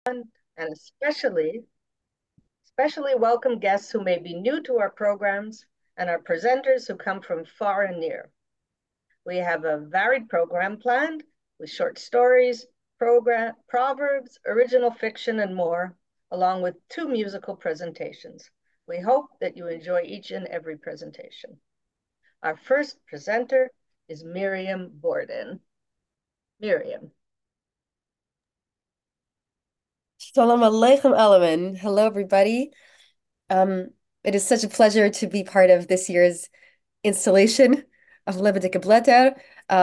and especially welcome guests who may be new to our programs and our presenters who come from far and near. We have a varied program planned with short stories, proverbs, original fiction, and more, along with 2 musical presentations. We hope that you enjoy each and every presentation. Our first presenter is Miriam Borden. Miriam. Shalom Aleichem Alamin. Hello, everybody. Um, it is such a pleasure to be part of this year's installation of Lebedeck Blätter.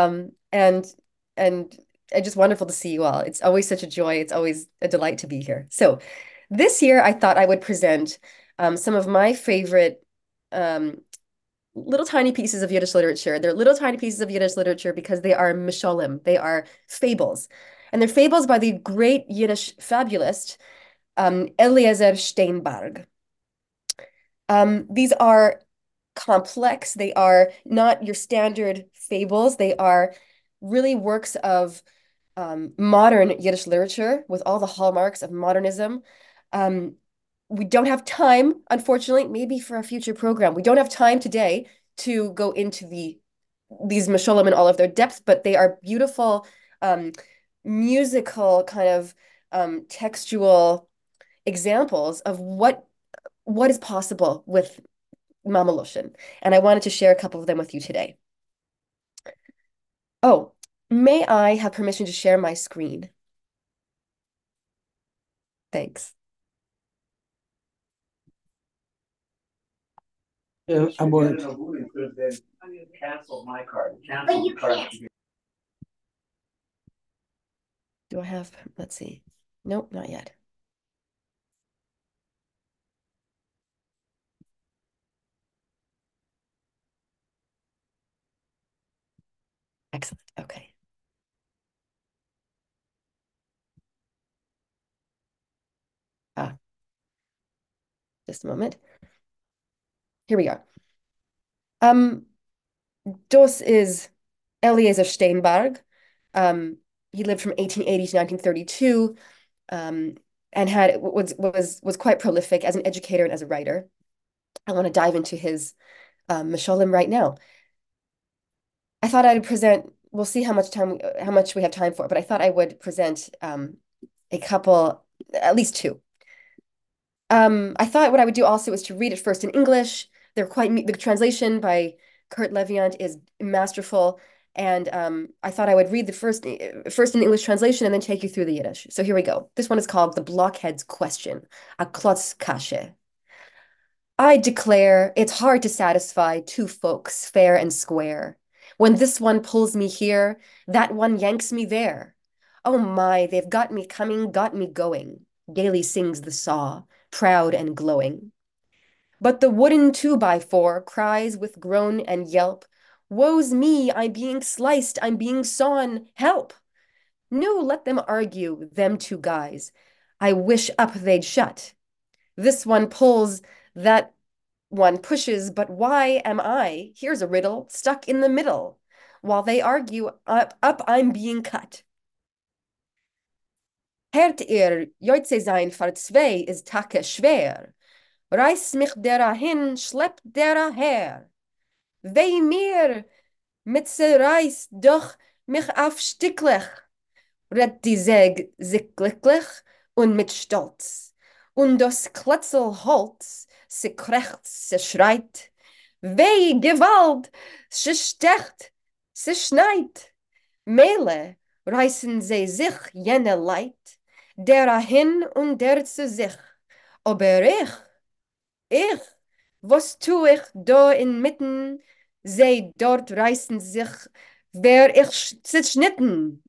And just wonderful to see you all. It's always such a joy. It's always a delight to be here. So this year I thought I would present some of my favorite um, little tiny pieces of Yiddish literature. They're little tiny pieces of Yiddish literature because they are misholim. They are fables. And they're fables by the great Yiddish fabulist Eliezer Steinberg. These are complex. They are not your standard fables. They are really works of modern Yiddish literature with all the hallmarks of modernism. Um, we don't have time, unfortunately, maybe for a future program. We don't have time today to go into these Meshulam in all of their depth, but they are beautiful, musical kind of textual examples of what is possible with Mamaloshin. And I wanted to share a couple of them with you today. Oh, may I have permission to share my screen? Thanks. I'm going. Do I have, let's see. Nope, not yet. Excellent. Okay. Ah, just a moment. Here we are. Um, Das is Eliezer Steinberg. Um, he lived from 1880 to 1932, and had was quite prolific as an educator and as a writer. I want to dive into his Misholim right now. I thought I'd present. We'll see how much we have time for, but I thought I would present a couple, at least two. I thought what I would do also is to read it first in English. The translation by Kurt Leviant is masterful, and I thought I would read the first in English translation and then take you through the Yiddish. So here we go. This one is called The Blockhead's Question, a Klotz Kashe. I declare it's hard to satisfy two folks fair and square. When this one pulls me here, that one yanks me there. Oh my, they've got me coming, got me going. Gaily sings the saw, proud and glowing. But the wooden 2x4 cries with groan and yelp, woe's me, I'm being sliced, I'm being sawn, help! No, let them argue, them two guys. I wish up they'd shut. This one pulls, that one pushes, but why am I, here's a riddle, stuck in the middle? While they argue, up I'm being cut. Hört ihr, Joitze sein für zwei is takke schwer. Reiß mich derer hin, schlepp derer her. Weh mir, mit se reiß doch mich auf Sticklich. Rett die Säg sich glücklich und mit Stolz. Und das Kletzel Holz, se krächzt, se schreit. Weh, Gewalt, se stecht, se schneit. Mele reißen sie sich jene Leid, derer hin und der zu sich. Aber ich, was tu ich da inmitten? Sie dort reißen sich, wer ich zerschnitten.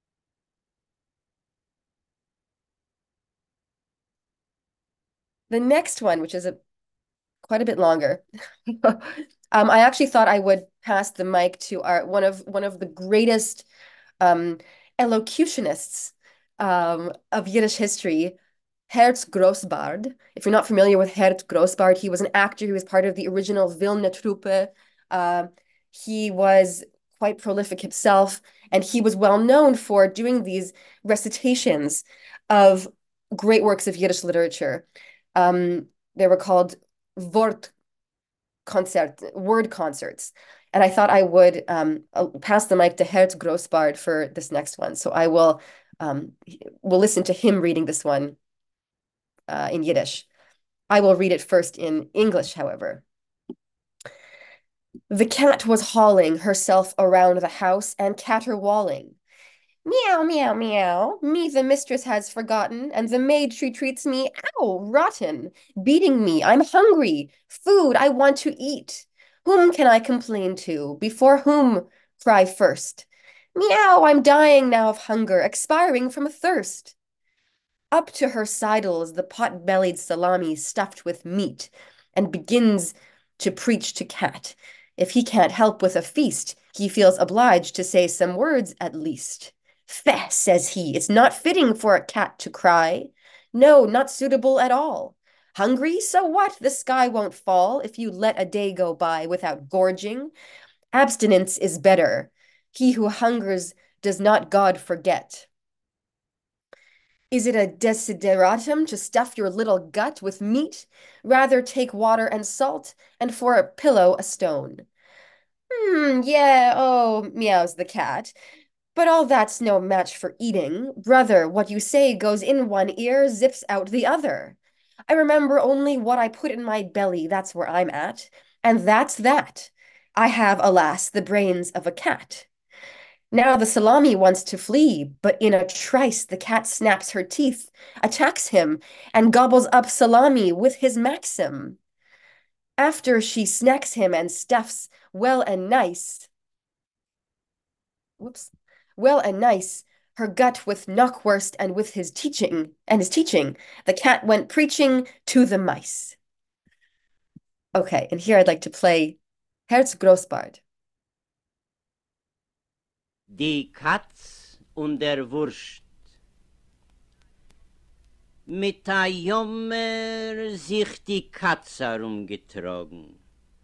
The next one, which is quite a bit longer. I actually thought I would pass the mic to our one of the greatest um, elocutionists of Yiddish history, Herz Grossbard. If you're not familiar with Herz Grossbard, he was an actor who was part of the original Vilna Truppe. Uh, he was quite prolific himself, and he was well known for doing these recitations of great works of Yiddish literature. They were called Wort word concerts. And I thought I would pass the mic to Herz Grossbard for this next one. So I um, will listen to him reading this one in Yiddish. I will read it first in English, however. The cat was hauling herself around the house and caterwauling. Meow, meow, meow. Me the mistress has forgotten, and the maid she treats me, ow, rotten, beating me. I'm hungry. Food I want to eat. Whom can I complain to? Before whom cry first? Meow, I'm dying now of hunger, expiring from thirst. Up to her sidles the pot-bellied salami stuffed with meat, and begins to preach to cat. If he can't help with a feast, he feels obliged to say some words at least. Feh, says he, it's not fitting for a cat to cry. No, not suitable at all. Hungry? So what? The sky won't fall if you let a day go by without gorging. Abstinence is better. He who hungers does not God forget. Is it a desideratum to stuff your little gut with meat? Rather take water and salt, and for a pillow a stone. Yeah, oh, meows the cat. But all that's no match for eating. Brother, what you say goes in one ear, zips out the other. I remember only what I put in my belly, that's where I'm at. And that's that. I have, alas, the brains of a cat. Now the salami wants to flee, but in a trice the cat snaps her teeth, attacks him, and gobbles up salami with his maxim. After she snacks him and stuffs well and nice, whoops, well and nice, her gut with knockwurst and with his teaching, the cat went preaching to the mice. Okay, and here I'd like to play Herz Grossbart. Die Katz und der Wurst. Mit a Jommer sich die Katz herumgetragen.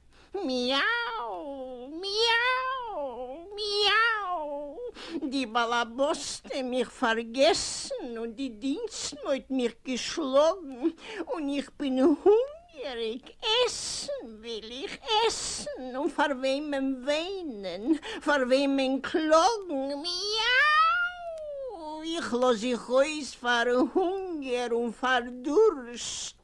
Miau, miau, miau. Die Balaboste mich vergessen und die Dienstmeut mich geschlagen und ich bin hungrig. Essen will ich essen und vor wem weinen, vor wem klagen. Miau, ich lass ich aus vor Hunger und vor Durst.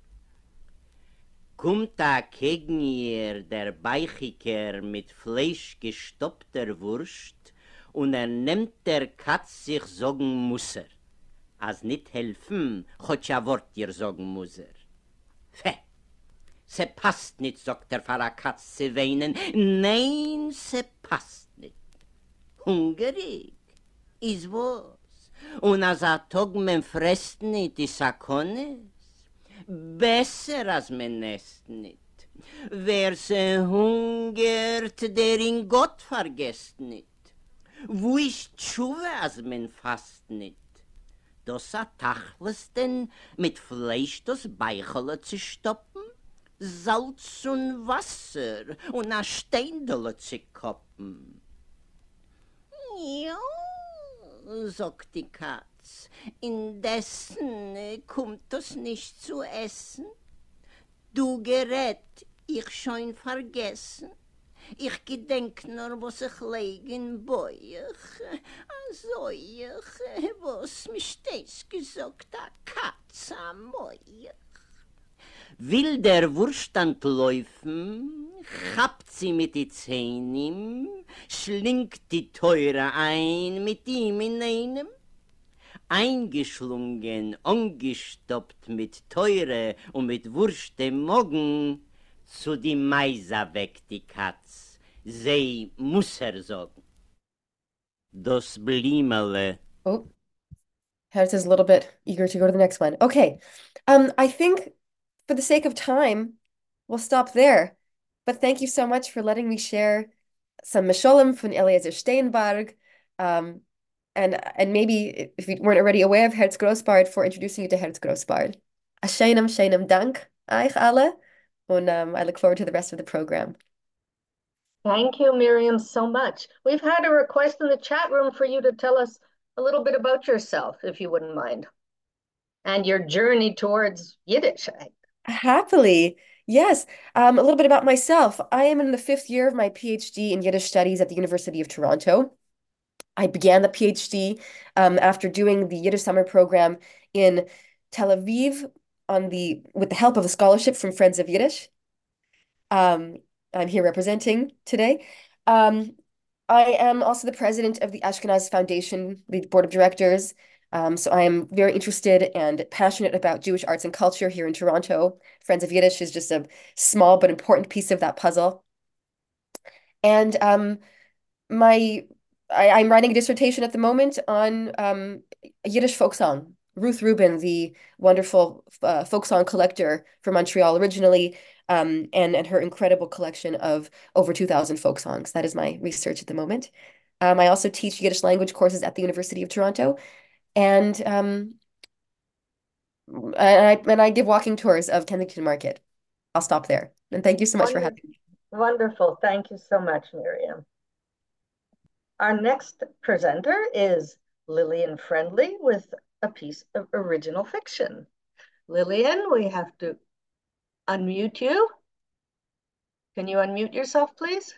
Kommt da gegen ihr der Beichiker mit Fleisch gestoppter Wurst und nimmt der Katz sich sagen muss als nicht helfen, hat ja Wort dir sagen muss Feh, se passt nicht, sagt der Pfarrer Katz zu weinen. Nein, se passt nicht. Hungrig, is was. Und als a Tag men fresst nicht, is a Konnes. Besser als men esst nicht. Wer se hungert, der in Gott vergesst nicht. Wo ist Tschuwe, als men fast nicht? Das a Tachlis denn mit Fleisch das Beichele zu stoppen? Salz und Wasser und a Steindele zu koppen. Ja, sagt die Katz, indessen kommt das nicht zu essen. Du gerät, ich schon vergessen. Ich gedenk nur, was ich leg in Beuch. Also ich, was mich stets gesagt, a Katz am Beuch. Will der Wurstand laufen, chapt sie mit die Zähnen, schlingt die Teure ein mit ihm in einem, eingeschlungen, angestoppt mit Teure und mit Wurst im Magen, zu die Meiser weg die Katz, sie muss sagen. Das Blimele. Oh, Herz is a little bit eager to go to the next one. Okay, I think for the sake of time, we'll stop there. But thank you so much for letting me share some Misholim from Eliezer Steinberg. And maybe if you weren't already aware of Herz Grossbard, for introducing you to Herz Grossbard. A sheinem Dank, euch alle. And I look forward to the rest of the program. Thank you, Miriam, so much. We've had a request in the chat room for you to tell us a little bit about yourself, if you wouldn't mind. and your journey towards Yiddish. Happily. Yes. A little bit about myself. I am in the fifth year of my PhD in Yiddish studies at the University of Toronto. I began the PhD after doing the Yiddish summer program in Tel Aviv with the help of a scholarship from Friends of Yiddish. Um, I'm here representing today. I am also the president of the Ashkenaz Foundation, the board of directors. So I am very interested and passionate about Jewish arts and culture here in Toronto. Friends of Yiddish is just a small but important piece of that puzzle. And my I'm writing a dissertation at the moment on a Yiddish folk song. Ruth Rubin, the wonderful folk song collector from Montreal originally, and her incredible collection of over 2,000 folk songs. That is my research at the moment. I also teach Yiddish language courses at the University of Toronto, and I give walking tours of Kensington Market. I'll stop there. And thank you so much for having me. Wonderful. Thank you so much, Miriam. Our next presenter is Lillian Friendly with a piece of original fiction. Lillian, we have to unmute you. Can you unmute yourself, please?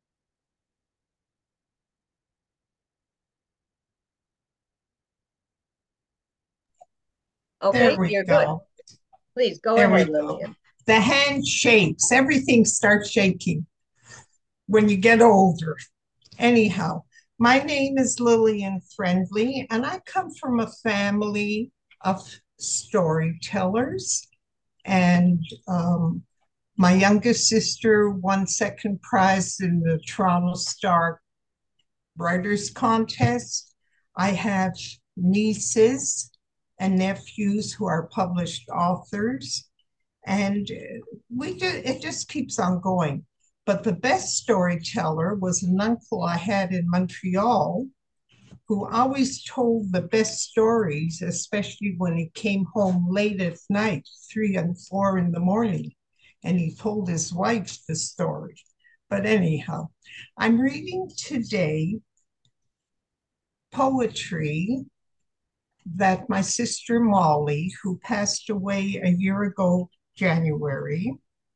Okay, you're good. Please go ahead, Lillian. The hand shakes. Everything starts shaking when you get older. Anyhow, my name is Lillian Friendly, and I come from a family of storytellers. And my youngest sister won second prize in the Toronto Star Writers Contest. I have nieces and nephews who are published authors, and it just keeps on going. But the best storyteller was an uncle I had in Montreal who always told the best stories, especially when he came home late at night, 3 and 4 in the morning, and he told his wife the story. But anyhow, I'm reading today poetry that my sister Molly, who passed away a year ago, January,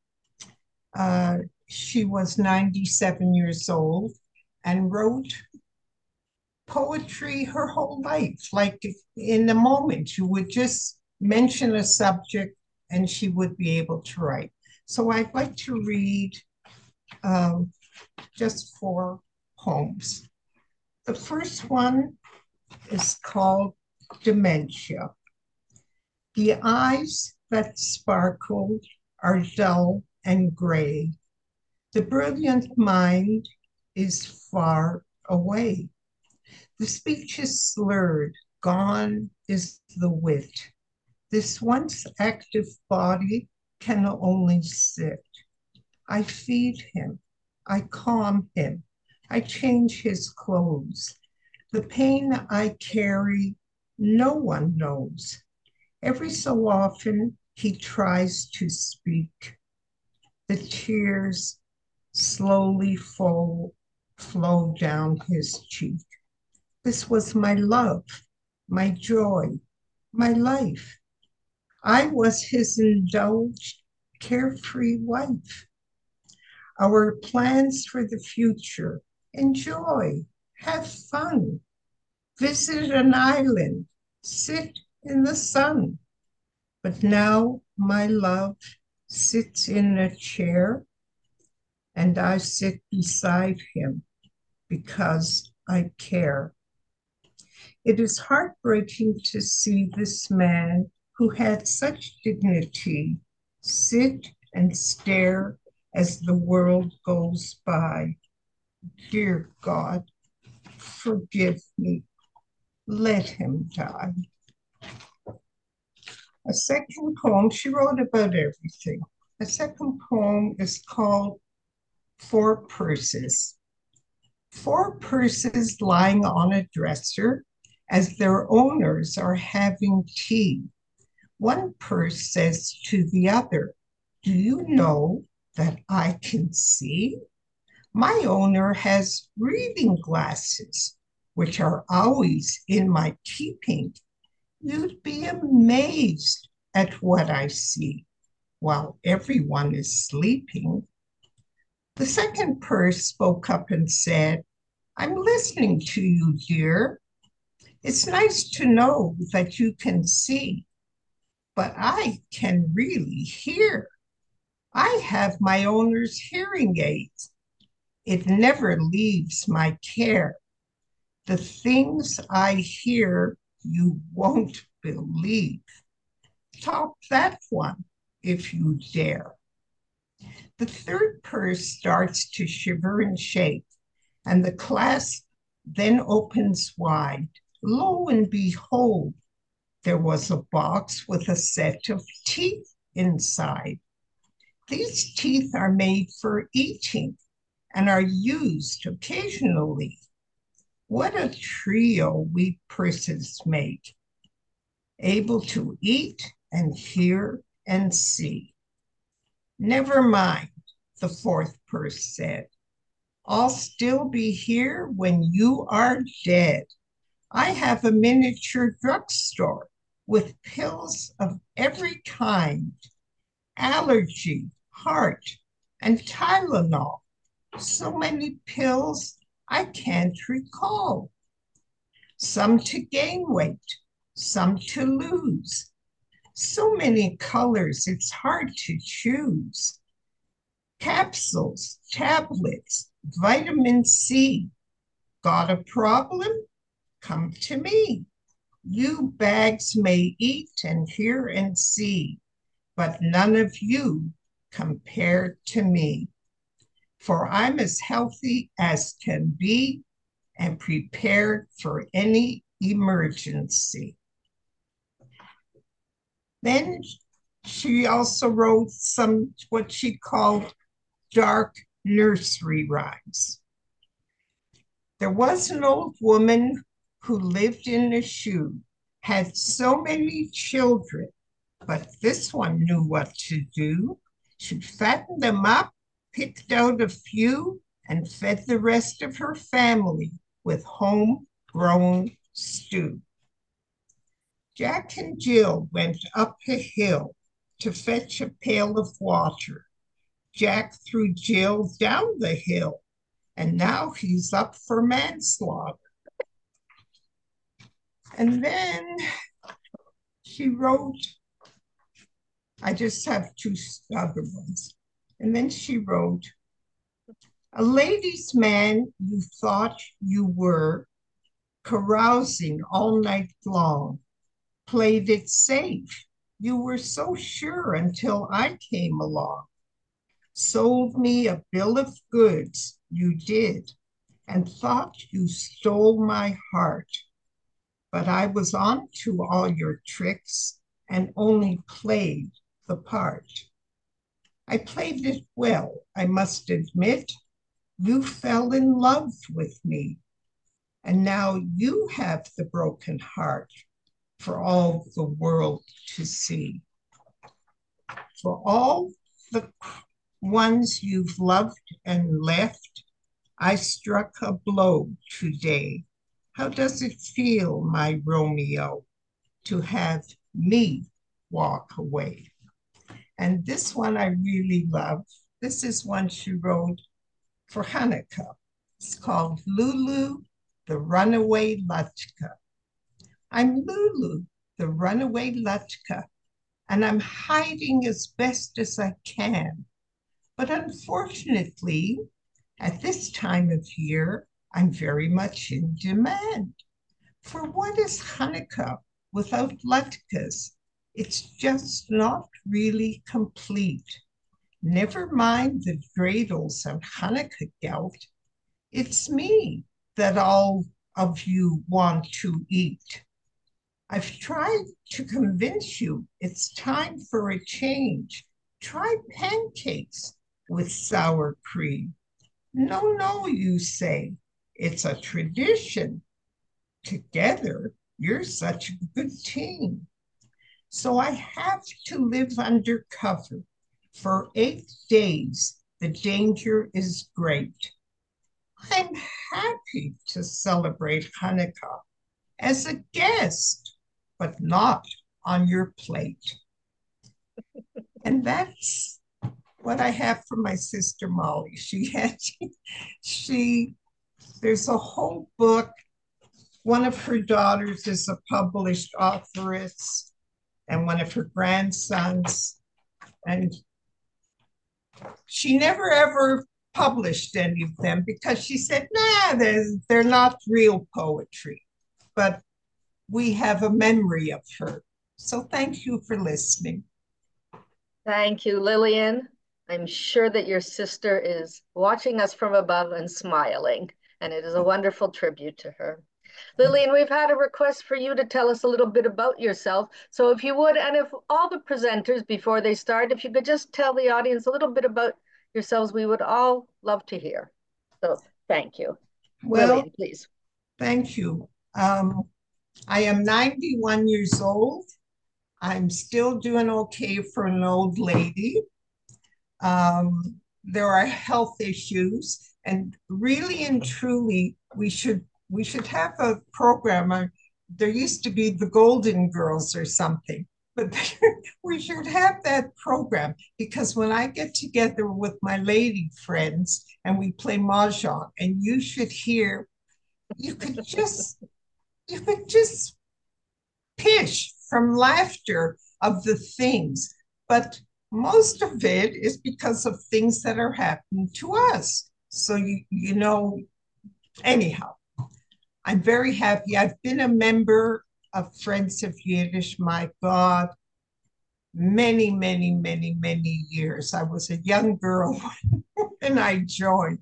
she was 97 years old and wrote poetry her whole life. Like in a moment, you would just mention a subject and she would be able to write. So I'd like to read just 4 poems. The first one is called Dementia. The eyes that sparkle are dull and gray. The brilliant mind is far away. The speech is slurred, gone is the wit. This once active body can only sit. I feed him, I calm him, I change his clothes. The pain I carry, no one knows. Every so often, he tries to speak. The tears slowly flow down his cheek. This was my love, my joy, my life. I was his indulged, carefree wife. Our plans for the future: enjoy, have fun, visit an island, sit in the sun. But now my love sits in a chair and I sit beside him because I care. It is heartbreaking to see this man who had such dignity sit and stare as the world goes by. Dear God, forgive me. Let him die. A second poem, she wrote about everything. A second poem is called 4 Purses. 4 purses lying on a dresser as their owners are having tea. One purse says to the other, "Do you know that I can see? My owner has reading glasses, which are always in my keeping. You'd be amazed at what I see while everyone is sleeping. The second purse spoke up and said, I'm listening to you, dear. It's nice to know that you can see, but I can really hear. I have my owner's hearing aids. It never leaves my care. The things I hear you won't believe. Top that one if you dare. The third purse starts to shiver and shake, and the clasp then opens wide. Lo and behold, there was a box with a set of teeth inside. These teeth are made for eating and are used occasionally. What a trio we purses make, able to eat and hear and see. Never mind, the fourth purse said. I'll still be here when you are dead. I have a miniature drugstore with pills of every kind, allergy, heart, and Tylenol. So many pills I can't recall. Some to gain weight, some to lose. So many colors, it's hard to choose. Capsules, tablets, vitamin C. Got a problem? Come to me. You bags may eat and hear and see, but none of you compared to me. For I'm as healthy as can be and prepared for any emergency. Then she also wrote some what she called dark nursery rhymes. There was an old woman who lived in a shoe, had so many children, but this one knew what to do. She fattened them up, picked out a few, and fed the rest of her family with homegrown stew. Jack and Jill went up a hill to fetch a pail of water. Jack threw Jill down the hill, and now he's up for manslaughter. And then she wrote, I just have two other ones. And then she wrote, a ladies' man you thought you were, carousing all night long, played it safe. You were so sure until I came along. Sold me a bill of goods, you did, and thought you stole my heart. But I was on to all your tricks and only played the part. I played it well, I must admit. You fell in love with me, and now you have the broken heart for all the world to see. For all the ones you've loved and left, I struck a blow today. How does it feel, my Romeo, to have me walk away? And this one I really love. This is one she wrote for Hanukkah. It's called Lulu, the Runaway Latka. I'm Lulu, the runaway Latka, and I'm hiding as best as I can. But unfortunately, at this time of year, I'm very much in demand. For what is Hanukkah without latkes? It's just not really complete. Never mind the dreidels and Hanukkah gelt. It's me that all of you want to eat. I've tried to convince you it's time for a change. Try pancakes with sour cream. No, no, you say. It's a tradition. Together, you're such a good team. So I have to live undercover. For 8 days, the danger is great. I'm happy to celebrate Hanukkah as a guest, but not on your plate. And that's what I have for my sister Molly. There's a whole book. One of her daughters is a published authoress, and one of her grandsons. And she never ever published any of them because she said, nah, they're not real poetry. But we have a memory of her. So thank you for listening. Thank you, Lillian. I'm sure that your sister is watching us from above and smiling, and it is a wonderful tribute to her. Lillian, we've had a request for you to tell us a little bit about yourself. So if you would, and if all the presenters, before they start, if you could just tell the audience a little bit about yourselves, we would all love to hear. So thank you. Well, Lillian, please. Thank you. I am 91 years old. I'm still doing okay for an old lady. There are health issues, and really and truly, we should have a program. There used to be the Golden Girls or something, but we should have that program, because when I get together with my lady friends and we play mahjong, and you should hear, you could just pish from laughter of the things, but most of it is because of things that are happening to us. So you know, anyhow, I'm very happy. I've been a member of Friends of Yiddish, my God, many, many, many, many years. I was a young girl when I joined.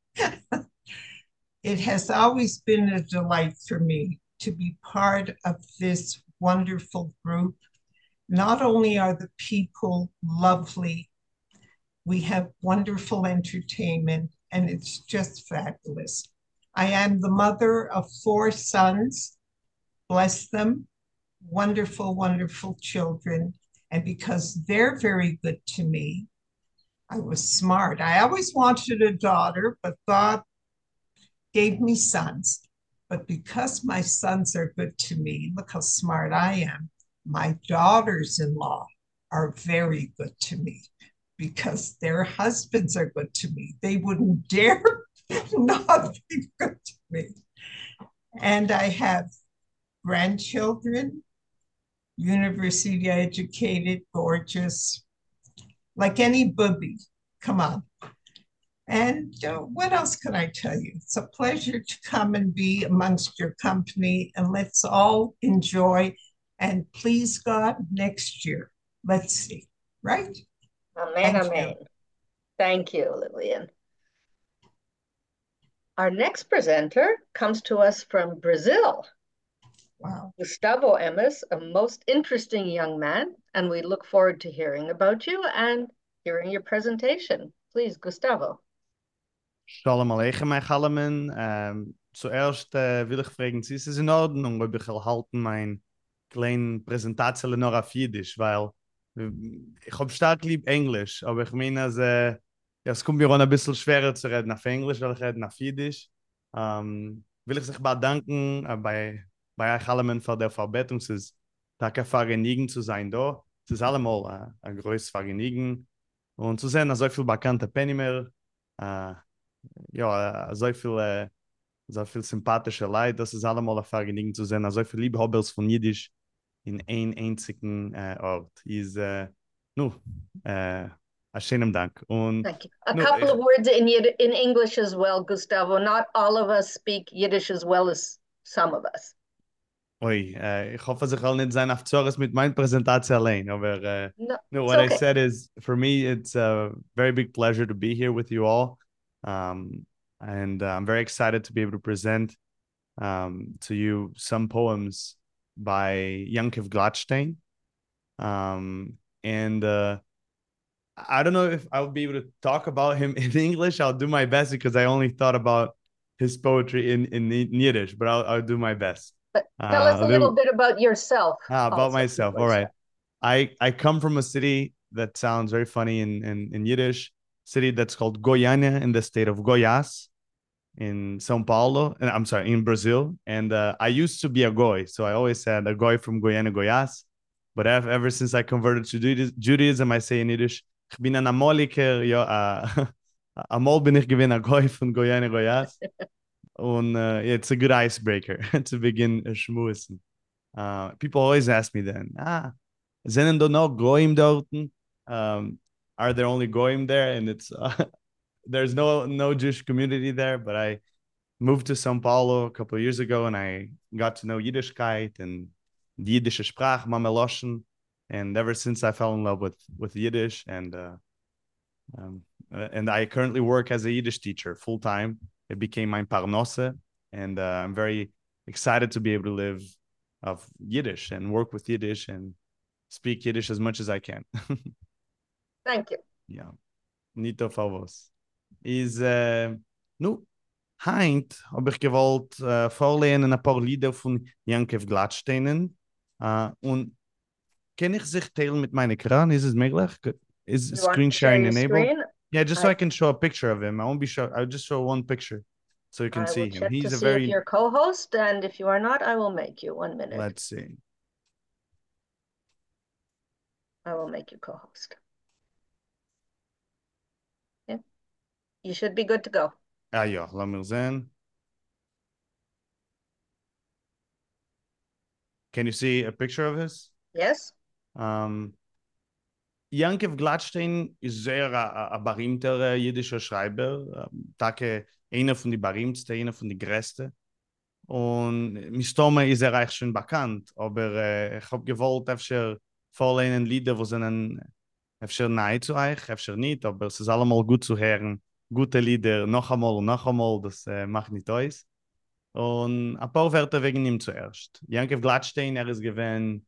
It has always been a delight for me to be part of this wonderful group. Not only are the people lovely, we have wonderful entertainment, and it's just fabulous. I am the mother of 4 sons, bless them, wonderful, wonderful children. And because they're very good to me, I was smart. I always wanted a daughter, but God gave me sons. But because my sons are good to me, look how smart I am. My daughters-in-law are very good to me because their husbands are good to me. They wouldn't dare not be good to me. And I have grandchildren, university educated, gorgeous, like any booby. Come on. And what else can I tell you? It's a pleasure to come and be amongst your company, and let's all enjoy. And please God, next year, let's see, right? Amen, amen. Thank you, Lillian. Our next presenter comes to us from Brazil. Wow. Gustavo Emes, a most interesting young man, and we look forward to hearing about you and hearing your presentation. Please, Gustavo. Shalom Aleichem, mein Chalamen. Zuerst will ich fragen, ist es in Ordnung, ob ich erhalten mein kleinen Präsentation noch auf Jiddisch, weil ich habe stark lieb Englisch, aber ich meine, ja, es kommt mir auch ein bisschen schwerer zu reden auf Englisch, weil ich rede auf Jiddisch. Will ich sich bedanken bei euch Chalamen für die Verbettung. Es ist danke Vergnügen zu sein da. Es ist allemal ein größtes Vergnügen. Und zu sehen, so viel bekannte Pennymer, ja, so viel sympathische Leute, das ist allemal ein Vergnügen zu sehen, so viel Liebhabers von Jiddisch in ein einzigen Ort. A schönen Dank. Und thank you. A couple of words in English as well, Gustavo. Not all of us speak Yiddish as well as some of us. Oi, ich hoffe, ich will nicht sein auf Zores mit meiner Präsentation allein, aber no, what okay. I said is, for me, it's a very big pleasure to be here with you all. And I'm very excited to be able to present to you some poems by Yankiv Gladstein. And I don't know if I'll be able to talk about him in English. I'll do my best because I only thought about his poetry in Yiddish, but I'll do my best. But tell us a little bit about yourself. About myself. All right. I come from a city that sounds very funny in Yiddish, city that's called Goiânia in the state of Goiás. in São Paulo, and I'm sorry, in Brazil. And I used to be a goy, so I always said a goy from Goiânia, Goiás. But ever since I converted to Judaism, I say in Yiddish, ich bin ein Amoliker, ja, Amol bin ich gewinn a goy von Goiânia, Goiás. Und it's a good icebreaker to begin schmusen. People always ask me then, sind da noch goyim dorten? Are there only goyim there? And it's there's no Jewish community there, but I moved to São Paulo a couple of years ago and I got to know Yiddishkeit and the Yiddish Sprach, Mameloschen. And ever since I fell in love with Yiddish and I currently work as a Yiddish teacher full time. It became my parnose, and I'm very excited to be able to live of Yiddish and work with Yiddish and speak Yiddish as much as I can. Thank you. Yeah, nito favos. Is nu heint hab ich gewollt vorlehnen ein paar Lieder von Yankev Gladsteinen und kann ich sich teilen mit meinem Ekran? Ist es möglich? Is You want screen to share sharing your enabled? screen? Yeah, just so I can show a picture of him. I won't be sure. I'll just show one picture so you can I see will him. check to He's a see if very, you're co-host, and if you are not, I will make you. 1 minute. let's see. I will make you co-host. Okay. You should be good to go. Ja, lass mir sehen. Can you see a picture of his? Yes? Yankev Gladstein ist sehr ein berühmter jiddischer Schreiber. Tage einer von den berühmtesten, einer von den größten. Und Mistome ist er eigentlich schon bekannt, aber ich habe gewollt, öfter vorlehnen Lieder, wo sind öfter nahe zu euch, öfter nicht, aber es ist allemal gut zu hören. Gute Lieder, noch einmal, das macht nicht aus. Und ein paar Wörter wegen ihm zuerst. Yankev Gladstein, er ist gewesen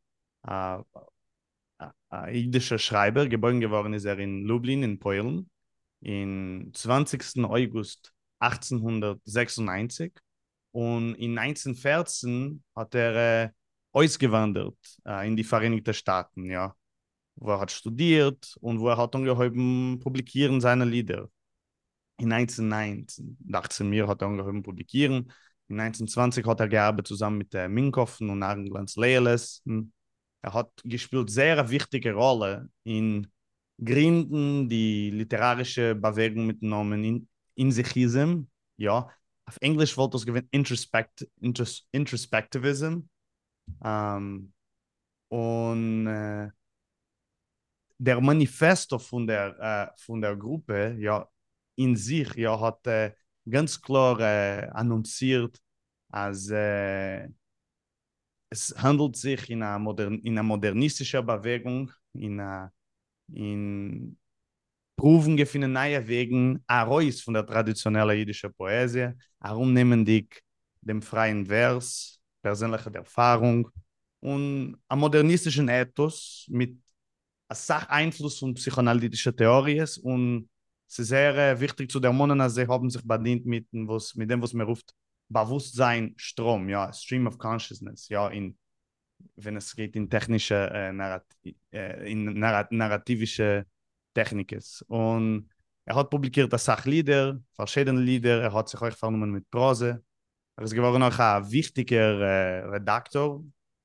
ein jiddischer Schreiber, geboren geworden ist er in Lublin, in Polen, im 20. August 1896. Und in 1914 hat er ausgewandert in die Vereinigten Staaten, ja, wo er hat studiert und wo er hat angehoben publizieren seine Lieder. In 1919, dachte mir, hat er angehoben publizieren. In 1920 hat er gearbeitet zusammen mit Minkoffen und Arnglanz Leeles. Er hat gespielt sehr wichtige Rolle in Gründen die literarische Bewegung mit dem Namen Insicism, ja. Auf Englisch wollte es gewinnen Introspectivism. Und der Manifesto von der Gruppe, ja, in sich, ja, hat ganz klar annonciert, als es handelt sich in einer modernistischen Bewegung, in Proben gefunden neue Wegen, heraus von der traditionellen jüdischen Poesie, herumnehmendig dem freien Vers, persönliche Erfahrung und einem modernistischen Ethos mit einem Einfluss von psychoanalytischen Theorien und es ist sehr wichtig zu der Monen, dass sie haben sich bedient mit dem, was man ruft, Bewusstseinstrom, ja, Stream of Consciousness, ja, wenn es geht in technische, narrativische Techniken. Und er hat publiziert eine Sachlieder, verschiedene Lieder, er hat sich auch vernommen mit Prose. Er ist geworden auch ein wichtiger Redaktor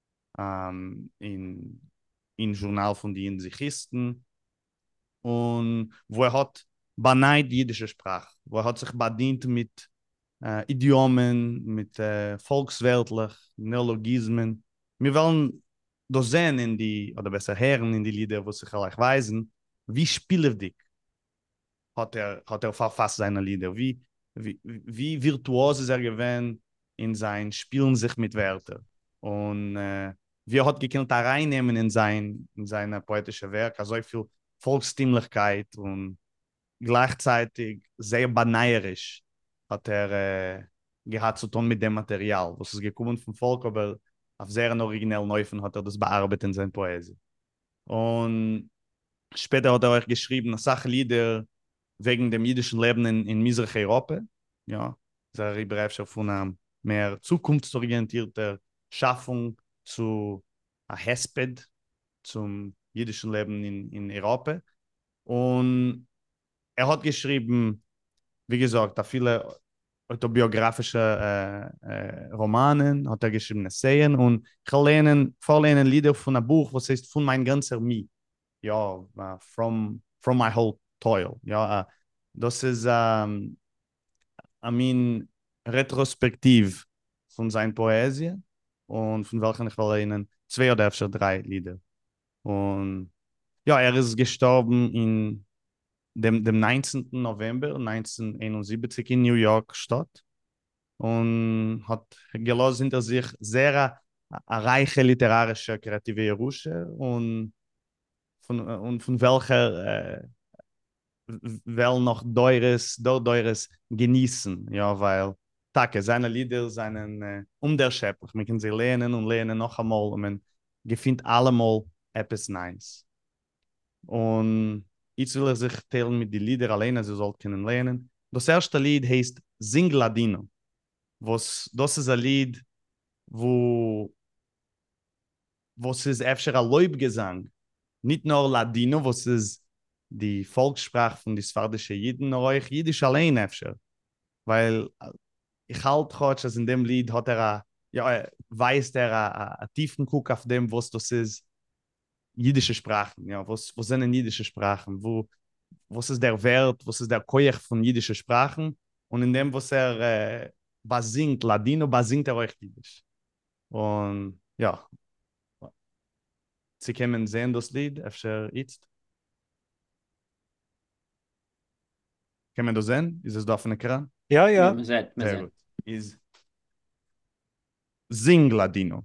in Journal von den Insichisten. Und wo er hat beneit jüdische Sprache, wo er hat sich bedient mit Idiomen, mit volkswörtlich, Neologismen. Wir wollen das sehen oder besser hören in die Lieder, wo sich gleich weisen, wie spielerisch hat er verfasst seine Lieder, wie virtuos ist er gewesen in sein Spielen sich mit Wörtern. Und wie er hat gekannt reinnehmen in seine poetische Werke, so viel Volksstimmlichkeit und gleichzeitig sehr baneierisch hat er gehabt zu tun mit dem Material, was ist gekommen vom Volk, aber auf sehr originell Neufen hat er das bearbeitet in seiner Poesie. Und später hat er auch geschrieben Sachlieder wegen dem jüdischen Leben in Mizrach-Europa. Ja, das ist ein von einer mehr zukunftsorientierter Schaffung zu einem Hesped, zum jüdischen Leben in Europa. Und er hat geschrieben, wie gesagt, da viele autobiografische Romanen, hat geschrieben Essayen und ich vorlehnen Lieder von einem Buch, was heißt von mein ganzer Me. Ja, from my whole toil. Ja, das ist, I mean, retrospektiv von seiner Poesie und von welchen ich will Ihnen zwei oder öfter drei Lieder. Und ja, er ist gestorben in dem 19. November 1971 in New York Stadt und hat gelassen hinter sich sehr eine reiche literarische kreative Jerusche und von welcher will noch deures genießen, ja, weil Tage, seine Lieder, seinen underschäpplich, man kann sie lernen und lernen noch einmal und man gefällt allemal etwas Nice. Und jetzt will er sich teilen mit den Liedern alleine, sie sollt können lernen. Das erste Lied heißt Sing Ladino. Das ist ein Lied, wo es ist öfter ein Leubgesang. Nicht nur Ladino, was ist die Volkssprache von den sfardischen Jiden, nur euch Jiddisch allein öfter. Weil ich halte heute, dass in dem Lied hat weist einen tiefen Guck auf dem, was das ist, jiddische Sprachen, ja, was sind denn jiddische Sprachen, was ist der Wert, was ist der Koyach von jiddischen Sprachen und in dem, was basingt, Ladino, basingt er euch Jiddisch. Und ja, Sie können sehen das Lied, öfter jetzt. Können wir das sehen? Ist es da auf dem Ekran? Ja, Ja, ja. man sieht, man Sehr sieht. gut. Ist Sing Ladino.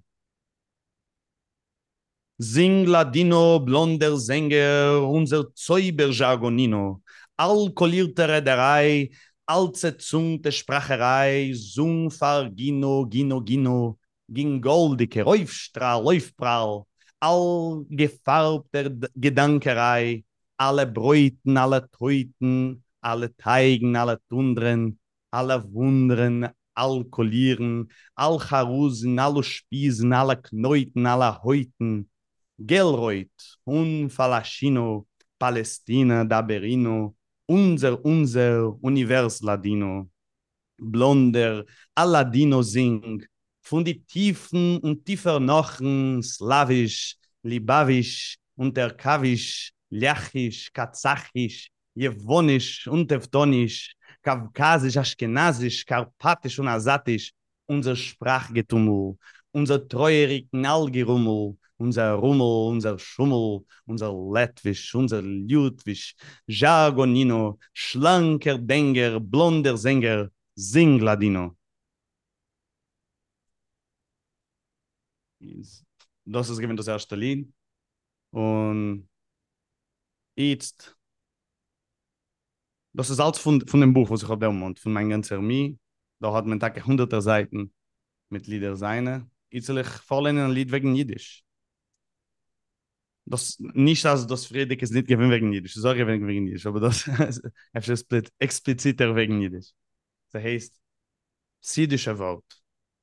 Sing Ladino, blonder Sänger, unser Zäuberjargonino. Alkoholierte Rederei, allzezungte Spracherei, Sung Fargino, Gino, Gino, ging goldike, Räufstrahl, Läufprall, all gefarbter Gedankerei, alle Bräuten, alle Teuten, alle Teigen, alle Tundren, alle Wundren, all Kollieren, all Charusen, alle Spiesen, alle Knäuten, alle Häuten, Gelroit, un Falascino, Palästina, Daberino, unser Univers Ladino, blonder Aladino sing, von die Tiefen und tiefer Nochen, slawisch, libavisch, unterkavisch, ljachisch, kazachisch, jewonisch und teftonisch, kaukasisch, aschkenazisch, karpatisch und asatisch, unser Sprachgetummel, unser treuerig Nalgerummel, unser Rummel, unser Schummel, unser Letwisch, unser Ludwisch, Jargonino, schlanker Denker, blonder Sänger, Sing Ladino. Das ist gewesen das erste Lied. Und jetzt, das ist alles von dem Buch, was ich habe und von meinem ganzen Armee. Da hat man Tag hunderte Seiten mit Lieder seine. Jetzt will ich vorlesen ein Lied wegen Jiddisch. Das, nicht, dass das Friedrich ist nicht gewinn wegen Jiddisch. Sorry wegen Jiddisch, aber das ist expliziter wegen Jiddisch. Das heißt, das jiddische Wort.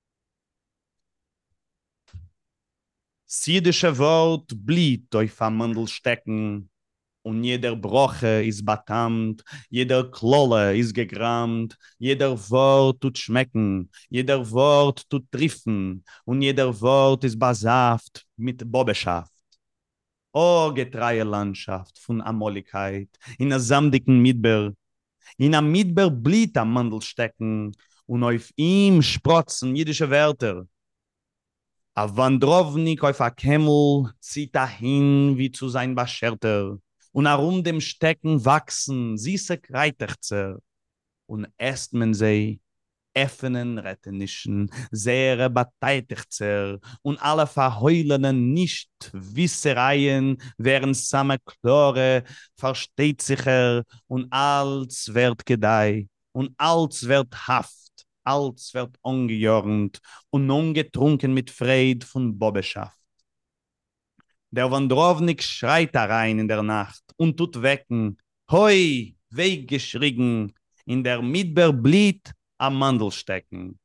Das jiddische Wort blieb auf am Mandel stecken und jeder Broche ist batamt, jeder Klolle ist gegrammt, jeder Wort tut schmecken, jeder Wort tut triffen und jeder Wort ist basaft mit Bobeschaft. O getreie Landschaft von Amoligkeit, in a samdigen Midber, in a Midber blieb am Mandel stecken und auf ihm sprotzen jüdische Wörter. A Wandrownik auf a Kämmel zieht dahin wie zu sein Bascherter und herum dem Stecken wachsen süße Kreiterzer und esst man sie öffnen Rettenischen, sehr Bateitigzer und alle verheulenen Nicht-Wissereien wären samme Chlore, versteht sicher und als wird gedei und als wird Haft, als wird ungejornt und ungetrunken mit Freud von Bobeschaft. Der Wandrownik schreit herein in der Nacht und tut wecken, hoi, weggeschrien, in der Midber blieb am Mandel stecken.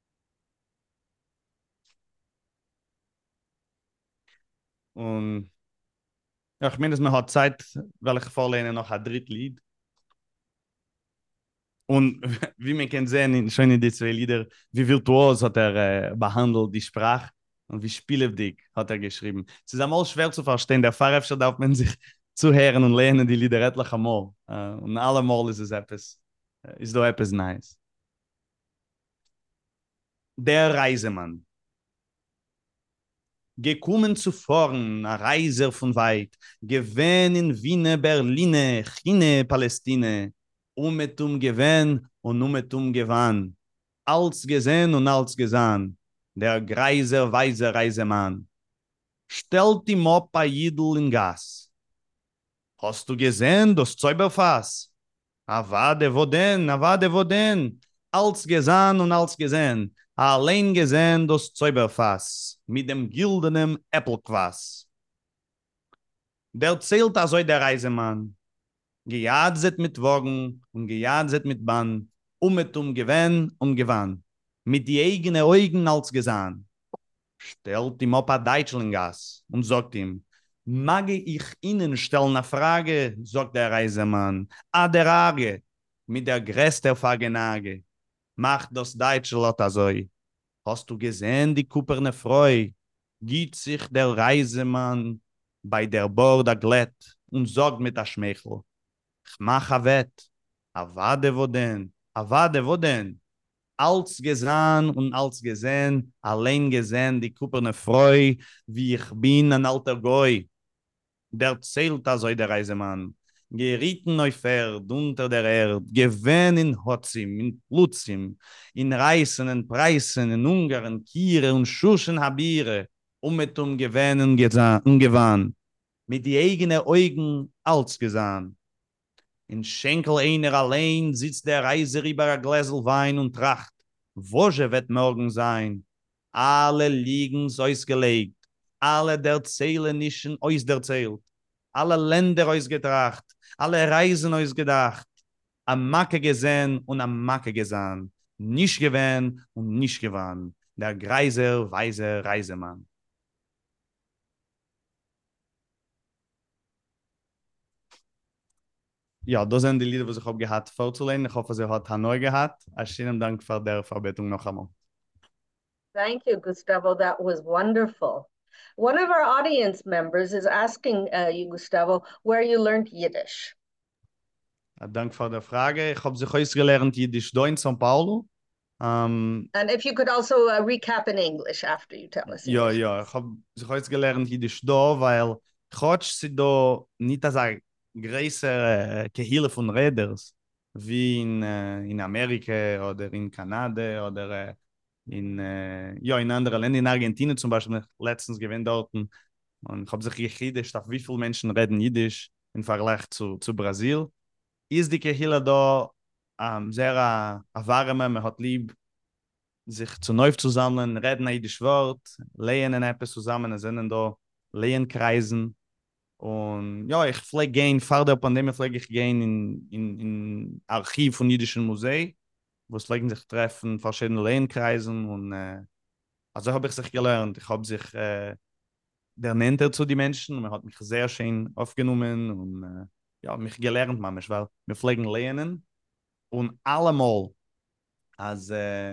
Und ja, ich meine, man hat Zeit, weil ich vorlehne noch ein Drittlied. Und wie man kann sehen, schon in die zwei Lieder, wie virtuos hat behandelt die Sprache und wie spielewdig hat geschrieben. Es ist einmal schwer zu verstehen, der Pfarrer darf man sich zuhören und lernen die Lieder etliche Mal. Und allemal ist es etwas, ist da etwas nice. Der Reisemann. Gekommen zuvor, a Reiser von weit, gewähn in Wiener, Berline, Chine, Palästine, gewähn und gewann, als gesehen und als gesan, der greiser, weiser Reisemann. Stellt ihm op a Jidl in Gas. Hast du gesehen, das Zäuberfass? Avade wo denn, als gesan und als gesehen, allein gesehen das Zäuberfass, mit dem gildenen Äppelquass. Der zählt also der Reisemann, gejadset mit Wogen und gejadset mit Bann, mit gewänn und gewann, mit die eigenen Augen als gesahn. Stellt ihm op a Deutschlingas und sagt ihm, mag ich Ihnen stellen eine Frage, sagt der Reisemann, der Age, mit der größten Fagenage, macht das Deutsche Lotta so. Hast du gesehen, die Kuperne Freu, gibt sich der Reisemann bei der Borda glätt und sagt mit der Schmeichel, ich mach a Wett, avade wo denn, als gesehen und als gesehen, allein gesehen, die Kuperne Freu, wie ich bin ein alter Goy. Der zählt also der Reisemann. Gerieten euch Pferd unter der Erde, gewähn in Hotzim, in Plutzim, in Reißen, in Preisen, in Ungarn, Kiere und Schuschen Habire, mit gewähn und gewann, mit die eigenen Augen als gesahn. In Schenkel einer allein sitzt der Reiser über ein Gläsel Wein und tracht, wo sie wird morgen sein. Alle liegen ausgelegt, alle der Zähle nischen erzählt, alle Länder getracht, alle Reisen gedacht, am Macke gesehen und am Macke gesehen, nicht gewähnt und nicht gewann, der greise, weise Reisemann. Ja, das sind die Lieder, die ich habe gehabt vorzulehnen. Ich hoffe, sie hat Hanoi gehabt. Vielen Dank für die Verbettung noch einmal. Thank you, Gustavo. That was wonderful. One of our audience members is asking you, Gustavo, where you learned Yiddish. Dank für die Frage. Ich habe sich heute gelernt Jiddisch da in São Paulo. And if you could also recap in English after you tell us. Ja, ich habe sich heute gelernt Jiddisch da, weil trotz sie da nicht als eine größere Kehille von Reders, wie in Amerika oder in Kanada oder in anderen Ländern, in Argentinien zum Beispiel, letztens gewesen dort. Und ich habe sich Jiddisch, wie viele Menschen reden Jiddisch im Vergleich zu Brasil. Ist die Kehille da sehr warme, man hat lieb, sich zu neu zusammen, reden ein Jiddisch Wort, lehnen etwas zusammen, sind da Lehenkreisen. Und ja, ich pflege gehen, vor der Pandemie pflege ich gehen in Archiv von Jüdischen Museum, wo es pflegen sich treffen, verschiedene Lehenkreisen. Und also habe ich sich gelernt. Ich habe sich der nennt zu die Menschen, man hat mich sehr schön aufgenommen und ja, mich gelernt manchmal, weil wir pflegen lehnen und allemal als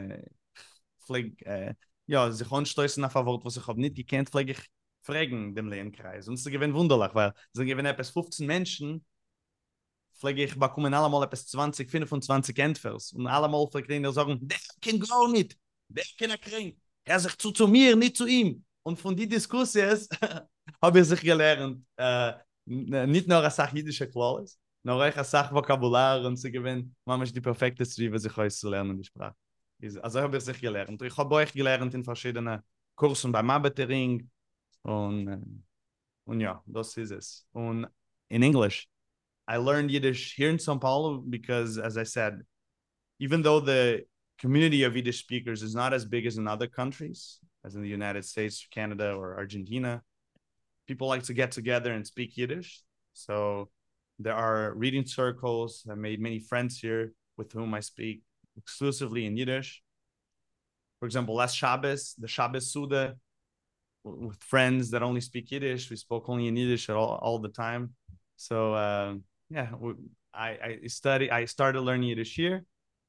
ja, sich anstößen auf ein Wort, was ich habe nicht gekannt, pflege ich fragen dem Lehnkreis. Und es ist gewinn wunderlich, weil es sind gewinn etwas 15 Menschen, pflege ich bekommen allemal etwas 20, 25 Entfers. Und allemal pflege ich sagen, der kann gar nicht, der kann kriegen. Er sagt zu mir, nicht zu ihm. Und von die Diskussions habe ich sich gelernt, nicht nur eine Sache jüdische klar ist, nur eine Sache Vokabular und sie gewinnen, manchmal die perfekte Zwiebel, sich heute zu lernen, die Sprache. Also habe ich sich gelernt. Ich habe euch gelernt in verschiedenen Kursen beim Arbeitering und ja, das ist es. Und in English, I learned Yiddish here in São Paulo because, as I said, even though the community of Yiddish speakers is not as big as in other countries, as in the United States, Canada, or Argentina, people like to get together and speak Yiddish. So there are reading circles. I made many friends here with whom I speak exclusively in Yiddish. For example, last Shabbos, the Shabbos Suda, with friends that only speak Yiddish. We spoke only in Yiddish all the time. So yeah, I started learning Yiddish here.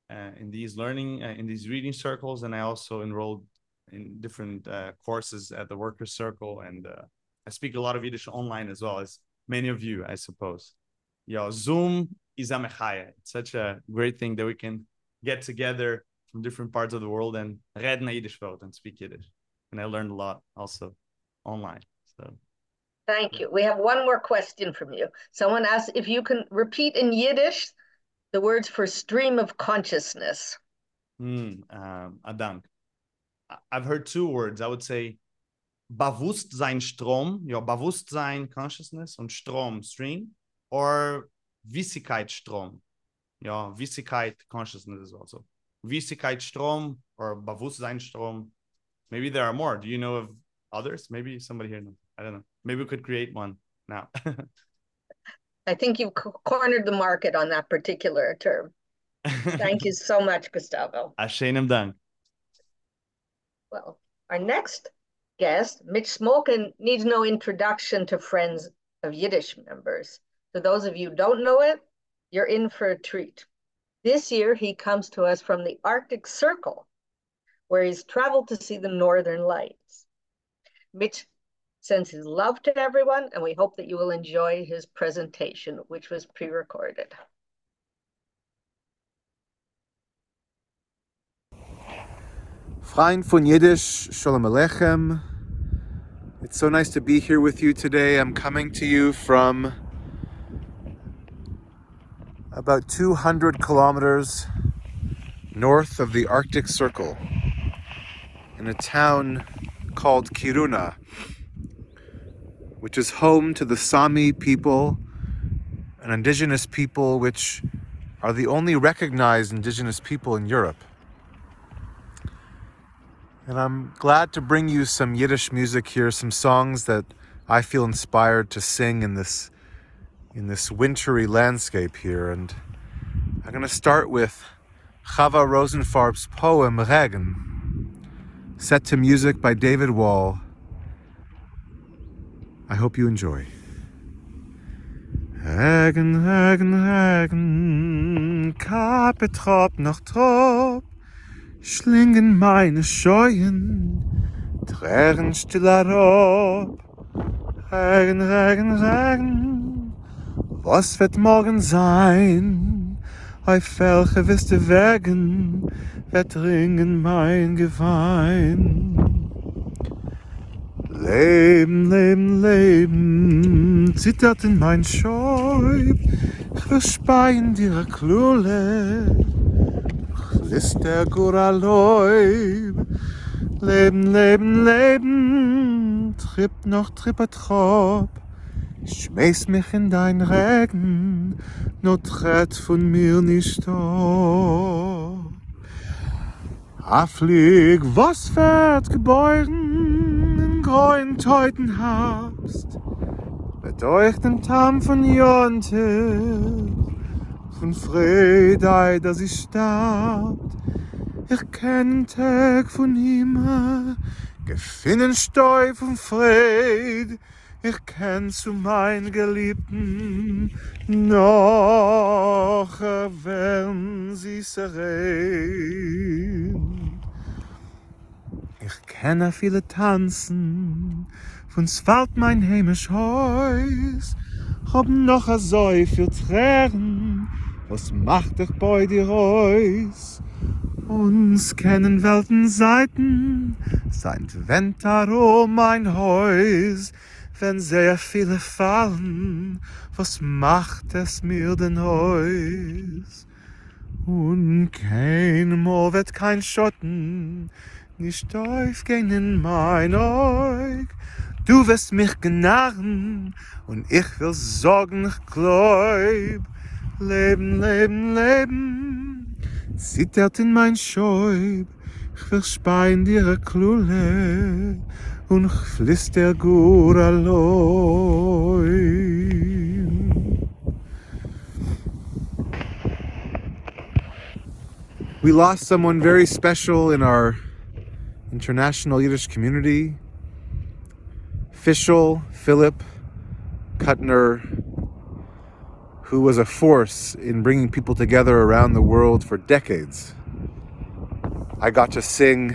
in these learning, in these reading circles, and I also enrolled in different courses at the Workers' Circle, and I speak a lot of Yiddish online as well as many of you, I suppose. Zoom is a mechaya. It's such a great thing that we can get together from different parts of the world and reden Yiddish word and speak Yiddish. And I learned a lot also online. So thank you. We have one more question from you. Someone asked if you can repeat in Yiddish the words for stream of consciousness. Adank. I've heard two words. I would say Bewusstseinstrom, Bewusstsein, consciousness, und Strom, stream, or Wissigkeitsstrom. Wissigkeit, consciousness is also. Wissigkeitsstrom or Bewusstseinstrom. Maybe there are more. Do you know of others? Maybe somebody here knows. I don't know. Maybe we could create one now. I think you've cornered the market on that particular term. Thank you so much, Gustavo. Ashenem Dank. Well, our next guest, Mitch Smolkin, needs no introduction to Friends of Yiddish members. For those of you who don't know it, you're in for a treat. This year, he comes to us from the Arctic Circle, where he's traveled to see the Northern Lights. Mitch sends his love to everyone, and we hope that you will enjoy his presentation, which was pre-recorded. Freien von Yiddish, Shalom Aleichem. It's so nice to be here with you today. I'm coming to you from about 200 kilometers north of the Arctic Circle in a town called Kiruna, which is home to the Sami people, an indigenous people which are the only recognized indigenous people in Europe. And I'm glad to bring you some Yiddish music here, some songs that I feel inspired to sing in this wintry landscape here. And I'm going to start with Chava Rosenfarb's poem Regen, set to music by David Wall. I hope you enjoy. Regen, Regen, Regen, Kape trop noch trop, schlingen meine Scheuen, Tränen stiller Rob. Regen, Regen, Regen, was wird morgen sein? Auf welche wüste Wegen wird ringen mein Gewein? Leben, Leben, Leben, zittert in mein Scheub, ich will speien dir Klule. Ist der Guraloib. Leben, Leben, Leben, tripp noch Trippertrop. Schmeiß mich in dein Regen, nur tritt von mir nicht ab. A Flieg, was wird geboren in grünen Teutenherbst, wird euch den Tamm von Jonte, von Friedei, dass sie starbt. Ich kenn Tag von ihm, gefinnen Steu von Fried. Ich kenn zu mein Geliebten, noch wenn sie sereen. Ich kenne viele Tanzen, von Swart mein heimisch Haus, hab noch a so viel Tränen, was macht dich bei dir aus? Uns kennen Weltenseiten, seint Ventaro mein Haus, wenn sehr viele fallen, was macht es mir denn heus? Und kein Mo wird kein Schotten, nicht aufgehen in mein Aug. Du wirst mich genarren, und ich will sorgen, ich glaub. Leben, Leben, Leben, zittert in mein Scheub, ich will speien dir Klule, und ich flüster Guraloi. We lost someone very special in our international Yiddish community. Fischl Philip Kuttner, who was a force in bringing people together around the world for decades. I got to sing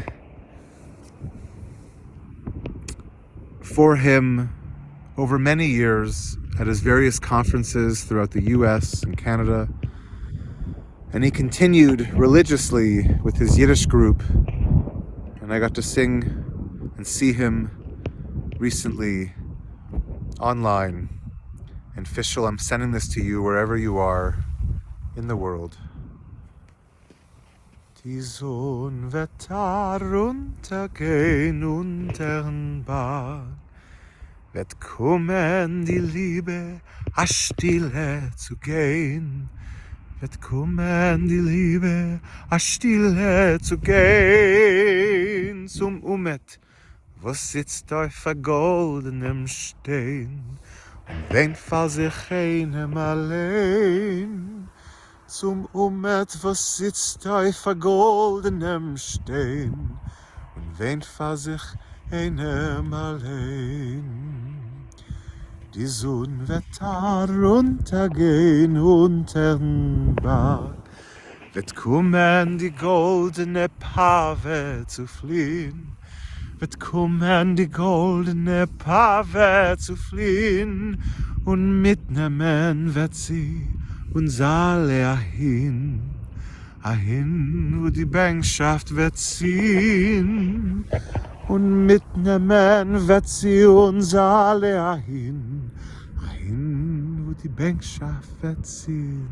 for him over many years at his various conferences throughout the US and Canada. And he continued religiously with his Yiddish group. And I got to sing and see him recently online. And Fischl, I'm sending this to you wherever you are in the world. Die Sonne wird runtergehen untern Bahn, wird kommen die Liebe, a Stille zu gehen, wird kommen die Liebe, a Stille zu gehen, zum Umet, wo sitzt auf vergoldenem Stein, und wen fall sich einem allein, zum Umet, wo sitzt auf vergoldenem Stein, und wen fall sich einem allein. Die Sonne wird runtergehen untern Berg, wird kommen die goldene Pave zu fliehen, wird kommen die goldene Pave zu fliehen, und mitnehmen wird sie uns alle ahin, ahin, wo die Bänkschaft wird ziehen, und mitnehmen wird sie uns alle ahin, ahin, wo die Bänkschaft wird ziehen.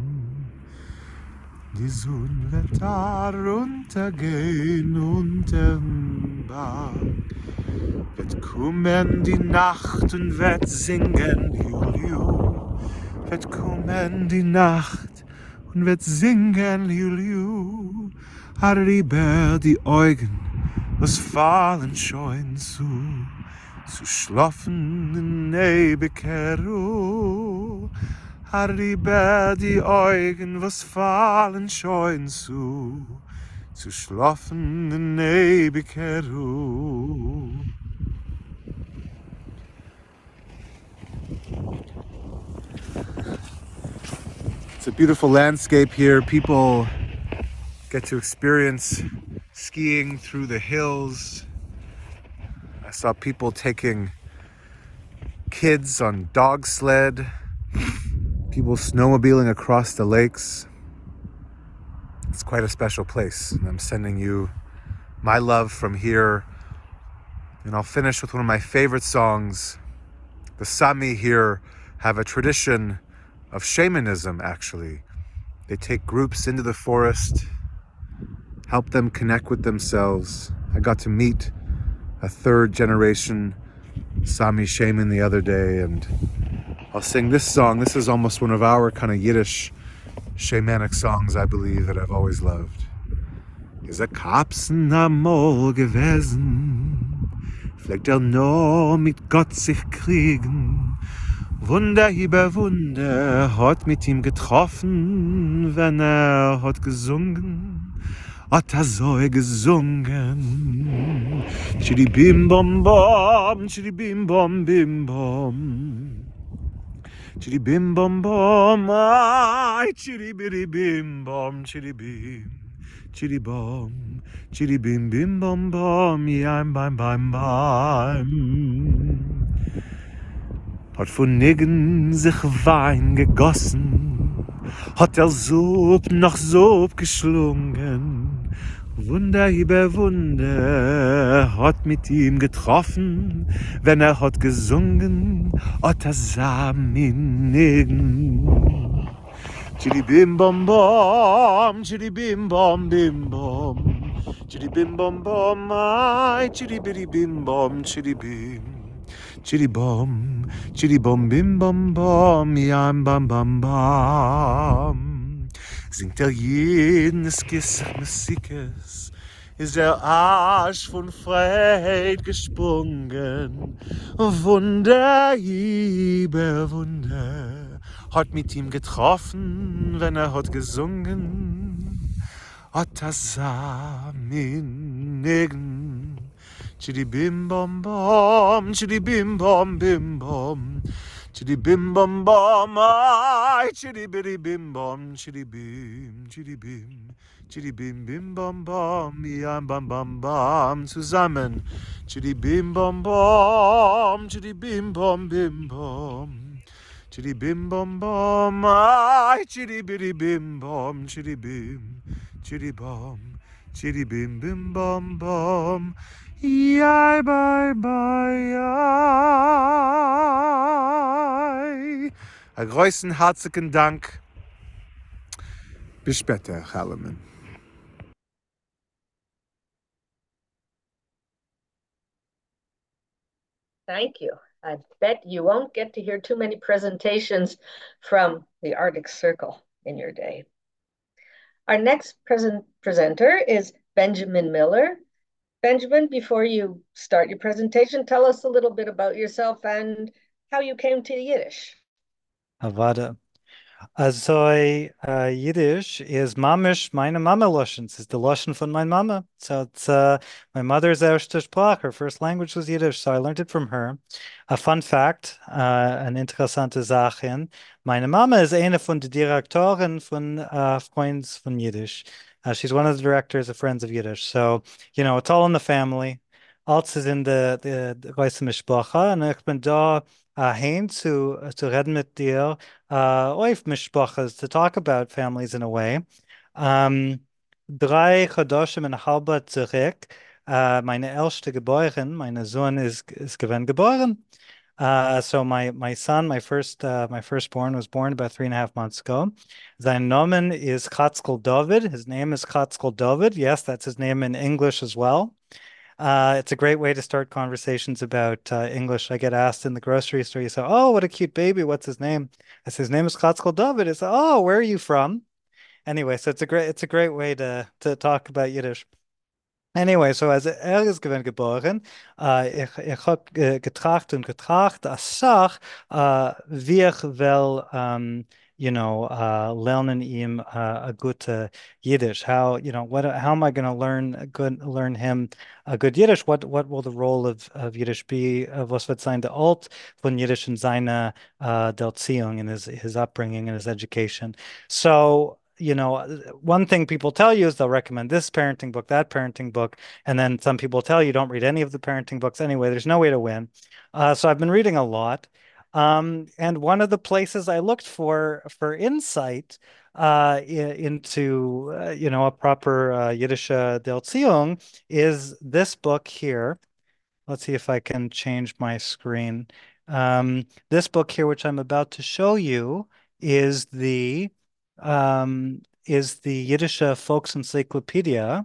Die Sonne wird runtergehen untern Berg, wird kommen die Nacht und wird singen, Juliu, wird kommen die Nacht und wird singen, Juliu, arriber die Augen, was fallen schon zu schlafen in Nebekeru. Arriba die Augen, was fallen schon zu schlafen in Nebekeru. It's a beautiful landscape here. People get to experience skiing through the hills. I saw people taking kids on dog sled, people snowmobiling across the lakes. It's quite a special place, and I'm sending you my love from here. And I'll finish with one of my favorite songs. The Sami here have a tradition of shamanism, actually. They take groups into the forest, help them connect with themselves. I got to meet a third generation Sami shaman the other day, and I'll sing this song. This is almost one of our kind of Yiddish shamanic songs, I believe, that I've always loved. Is a Kapsen amol gewesen, fleckt nur mit Gott sich kriegen. Wunder über Wunder hat mit ihm getroffen, wenn hat gesungen. Hat so gesungen. Chidi bim bom bom, chidi bim bom bim bom. Chidi bim bom bom, ay chidi bidi bim bom, chidi bim. Chidi bom, chidi bim bim bom bom, yam bam bam bam. Hat von Niggen sich Wein gegossen, hat Sub noch Sub geschlungen. Wunder über Wunder hat mit ihm getroffen, wenn hat gesungen, hat sah min Niggen. Chidi bim bom bom, chidi bim bom bim bom, chidi bim bom bom, ay chidi bidi bim bom, chidi bim. Chidi bom bim bom bom, yam bam bam bam. Singt jeden es Musikes, ist Arsch von Freiheit gesprungen. Wunder über Wunder hat mit ihm getroffen, wenn hat gesungen. Hat sah min Niggen. Chidi bim bom bom, chidi bim bom bim bom, chitty bim bum bum, ay, chitty bitty bim bum, chitty bim, chitty bim. Chitty bim bim bum bum, ja bam bam bam, zusammen. Chitty bim bum bum, chitty bim bum bim bum. Chitty bim bum bum, ay, chitty bitty bim bum, chitty bim, chitty bum, chitty bim bim bum bum. Yai bye bye yai. A größten herzlichen Dank. Bis später, Hallemann. Thank you. I bet you won't get to hear too many presentations from the Arctic Circle in your day. Our next presenter is Benjamin Miller. Benjamin, before you start your presentation, tell us a little bit about yourself and how you came to Yiddish. Avada. Also, Yiddish is Mamish, meine Mama Loschen. It's the Loschen von my Mama. So it's my mother's erste Sprache. Her first language was Yiddish, so I learned it from her. A fun fact, an interessante Sache. Meine Mama is eine von den Direktoren von Freunds von Yiddish. She's one of the directors of Friends of Yiddish. So, you know, it's all in the family. Alles is in the Reise Mishpacha. Und ich bin da Hein zu reden mit dir auf Mishpachas, to talk about families in a way. 3 Chodoshim und halber zurück, meine erste Geboren, meine Sohn ist gewesen geboren. So my son, my firstborn was born about 3.5 months ago. Sein Name is Chatzkel David. His name is Chatzkel David. Yes, that's his name in English as well. It's a great way to start conversations about English. I get asked in the grocery store, you say, "Oh, what a cute baby. What's his name?" I say, "His name is Chatzkel David." I say, "Oh, where are you from?" Anyway, so it's a great way to talk about Yiddish. Anyway, so als ist gewesen geboren, ich hab getracht und getracht, als Sach, wie ich will, lernen ihm a good Yiddish. How, how am I going to learn him a good Yiddish? What will the role of Yiddish be? Was wird sein der Alt von Yiddish in seiner Erziehung, in his upbringing and his education? So, one thing people tell you is they'll recommend this parenting book, that parenting book, and then some people tell you don't read any of the parenting books anyway. There's no way to win. So I've been reading a lot. And one of the places I looked for insight into, a proper Yiddish Erziehung is this book here. Let's see if I can change my screen. This book here, which I'm about to show you, is the Yiddish Folks Encyclopedia,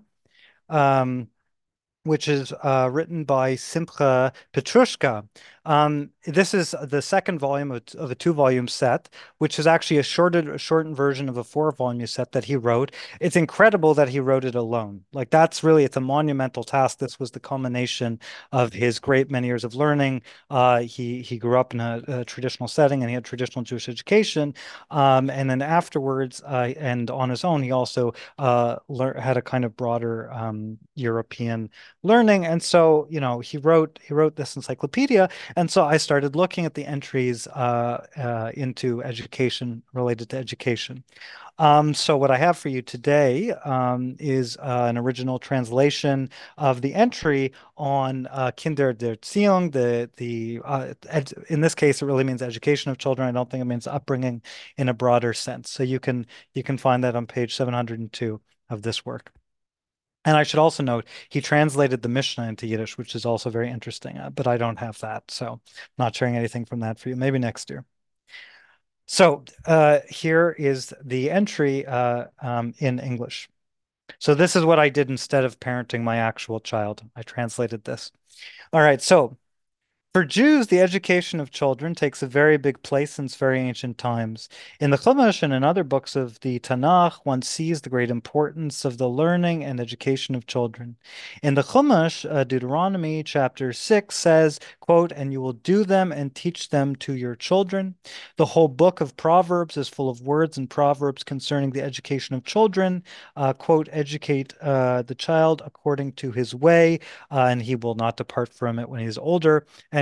which is written by Simcha Petrushka. This is the second volume of a 2-volume set, which is actually a shortened version of a 4-volume set that he wrote. It's incredible that he wrote it alone. Like it's a monumental task. This was the culmination of his great many years of learning. He grew up in a traditional setting and he had traditional Jewish education. And then afterwards, and on his own, he also had a kind of broader European learning. And so, he wrote this encyclopedia. And so I started looking at the entries into education, related to education. So what I have for you today is an original translation of the entry on Kinder der Erziehung. In this case, it really means education of children. I don't think it means upbringing in a broader sense. So you can find that on page 702 of this work. And I should also note, he translated the Mishnah into Yiddish, which is also very interesting, but I don't have that. So I'm not sharing anything from that for you. Maybe next year. So here is the entry in English. So this is what I did instead of parenting my actual child. I translated this. All right, so for Jews, the education of children takes a very big place since very ancient times. In the Chumash and in other books of the Tanakh, one sees the great importance of the learning and education of children. In the Chumash, Deuteronomy chapter 6 says, quote, "And you will do them and teach them to your children." The whole book of Proverbs is full of words and proverbs concerning the education of children. Quote, "Educate the child according to his way, and he will not depart from it when he is older." End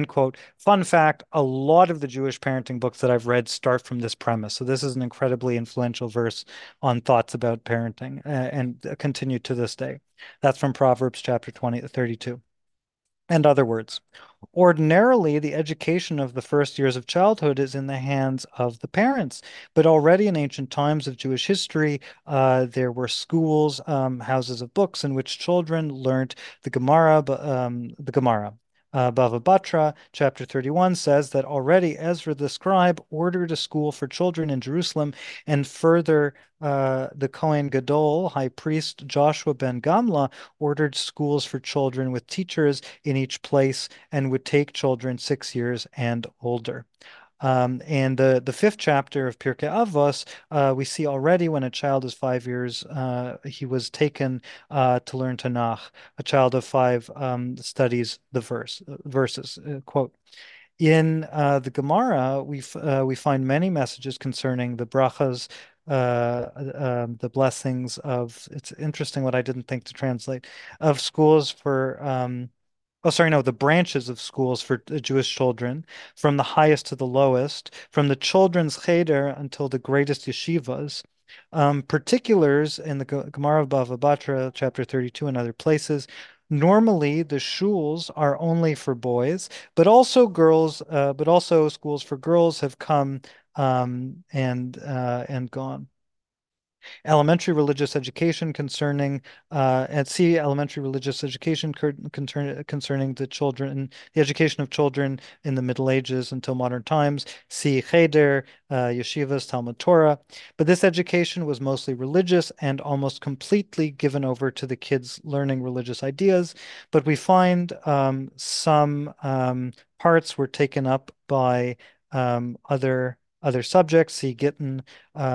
end quote. Fun fact, a lot of the Jewish parenting books that I've read start from this premise. So this is an incredibly influential verse on thoughts about parenting and continue to this day. That's from Proverbs chapter 32. In other words, ordinarily, the education of the first years of childhood is in the hands of the parents. But already in ancient times of Jewish history, there were schools, houses of books, in which children learned the Gemara. Bava Batra, chapter 31, says that already Ezra the scribe ordered a school for children in Jerusalem, and further, the Kohen Gadol, high priest Joshua ben Gamla, ordered schools for children with teachers in each place and would take children 6 years and older. And the fifth chapter of Pirkei Avos, we see already when a child is 5 years, he was taken to learn Tanakh. A child of 5 studies the verses. Quote. In the Gemara, we find many messages concerning the brachas, the blessings of. It's interesting what I didn't think to translate of schools for. Oh, sorry, no, the branches of schools for Jewish children, from the highest to the lowest, from the children's cheder until the greatest yeshivas. Particulars in the Gemara of Bava Batra, chapter 32, and other places. Normally, the shuls are only for boys, but also girls, but also schools for girls have come and gone. Elementary religious education concerning and see elementary religious education concerning the education of children in the Middle Ages until modern times. See Cheder, yeshivas, Talmud Torah. But this education was mostly religious and almost completely given over to the kids learning religious ideas. But we find some parts were taken up by other subjects. See Gittin.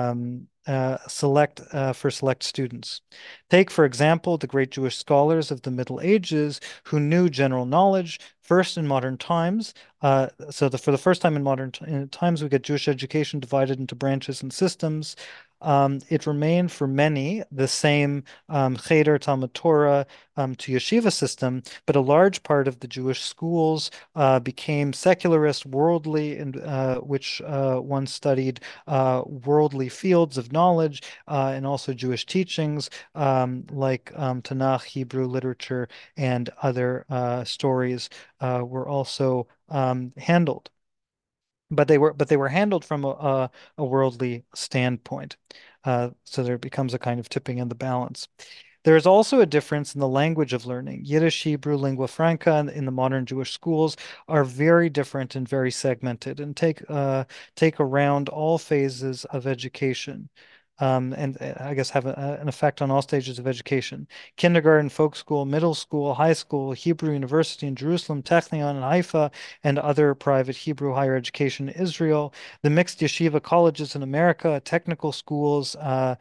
For select students. Take, for example, the great Jewish scholars of the Middle Ages who knew general knowledge first in modern times. For the first time in modern times, we get Jewish education divided into branches and systems. It remained for many the same Cheder, Talmud Torah to yeshiva system, but a large part of the Jewish schools became secularist, worldly, and which one studied worldly fields of knowledge and also Jewish teachings like Tanakh, Hebrew literature, and other stories were also handled. But they were handled from a worldly standpoint. So there becomes a kind of tipping in the balance. There is also a difference in the language of learning. Yiddish, Hebrew, lingua franca in the modern Jewish schools are very different and very segmented and take around all phases of education. And I guess have an effect on all stages of education. Kindergarten, folk school, middle school, high school, Hebrew University in Jerusalem, Technion in Haifa, and other private Hebrew higher education in Israel. The mixed yeshiva colleges in America, technical schools,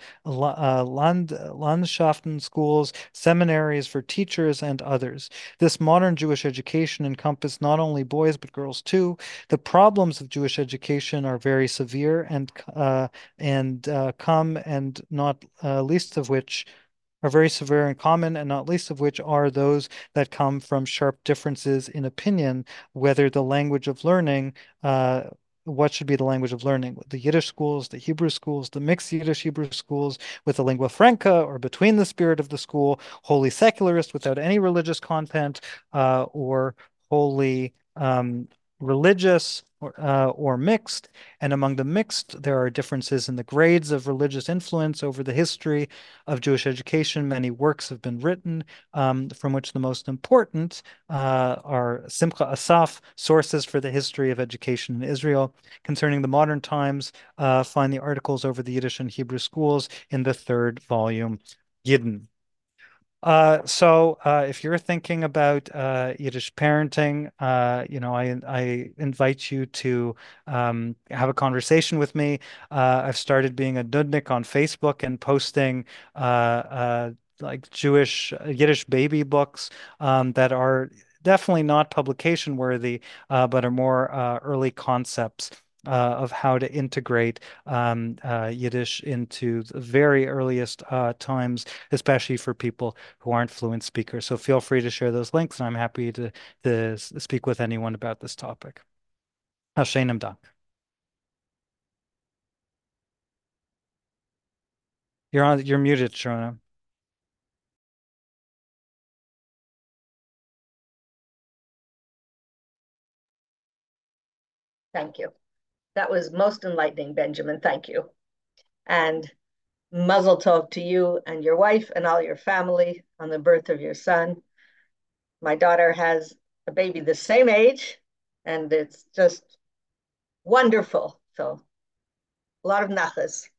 Landschaften schools, seminaries for teachers, and others. This modern Jewish education encompassed not only boys but girls too. The problems of Jewish education are very severe and come and not least of which are very severe and common, and not least of which are those that come from sharp differences in opinion, whether the language of learning, what should be the language of learning, the Yiddish schools, the Hebrew schools, the mixed Yiddish Hebrew schools with the lingua franca, or between the spirit of the school, wholly secularist without any religious content, or wholly religious or mixed. And among the mixed, there are differences in the grades of religious influence over the history of Jewish education. Many works have been written, from which the most important are Simcha Asaf, Sources for the History of Education in Israel. Concerning the modern times, find the articles over the Yiddish and Hebrew schools in the 3rd volume, Yidden. If you're thinking about Yiddish parenting, I invite you to have a conversation with me. I've started being a nudnik on Facebook and posting like Jewish Yiddish baby books that are definitely not publication worthy, but are more early concepts. of how to integrate Yiddish into the very earliest times, especially for people who aren't fluent speakers. So feel free to share those links, and I'm happy to speak with anyone about this topic. Schönen Dank. You're muted, Sharona. Thank you. That was most enlightening, Benjamin. Thank you. And Mazel tov to you and your wife and all your family on the birth of your son. My daughter has a baby the same age, and it's just wonderful. So a lot of nachas.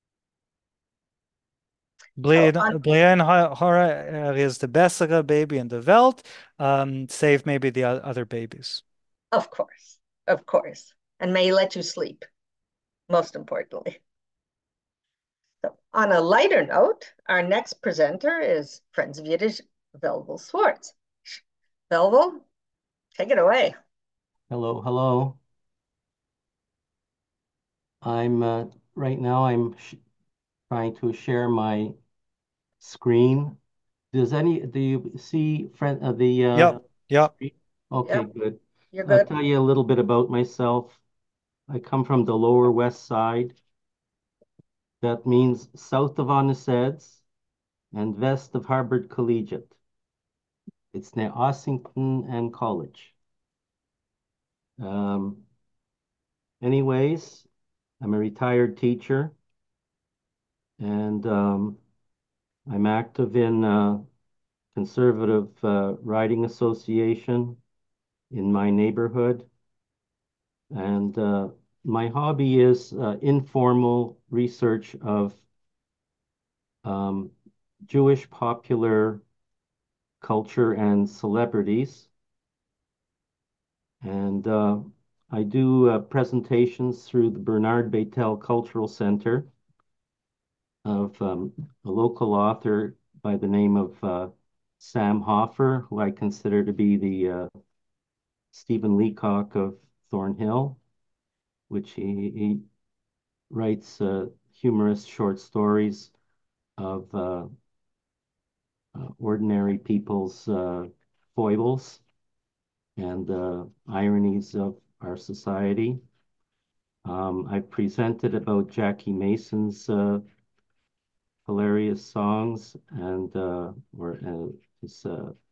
Blian Hora is the bessere baby in the Welt, save maybe the other babies. Of course, of course. And may he let you sleep, most importantly. So on a lighter note, our next presenter is Friends of Yiddish, Velvel Swartz. Velvel, take it away. Hello, hello. I'm right now I'm trying to share my screen. Do you see the Yep. screen? Okay, Yep. good. You're I'll good. tell you a little bit about myself. I come from the Lower West Side. That means south of Onneseds and west of Harvard Collegiate. It's near Ossington and College. Anyways, I'm a retired teacher, and I'm active in Conservative Riding Association in my neighborhood. And my hobby is informal research of Jewish popular culture and celebrities. And I do presentations through the Bernard Beitel Cultural Center of a local author by the name of Sam Hoffer, who I consider to be the Stephen Leacock of Thornhill, which he writes humorous short stories of ordinary people's foibles and ironies of our society. I presented about Jackie Mason's hilarious songs and his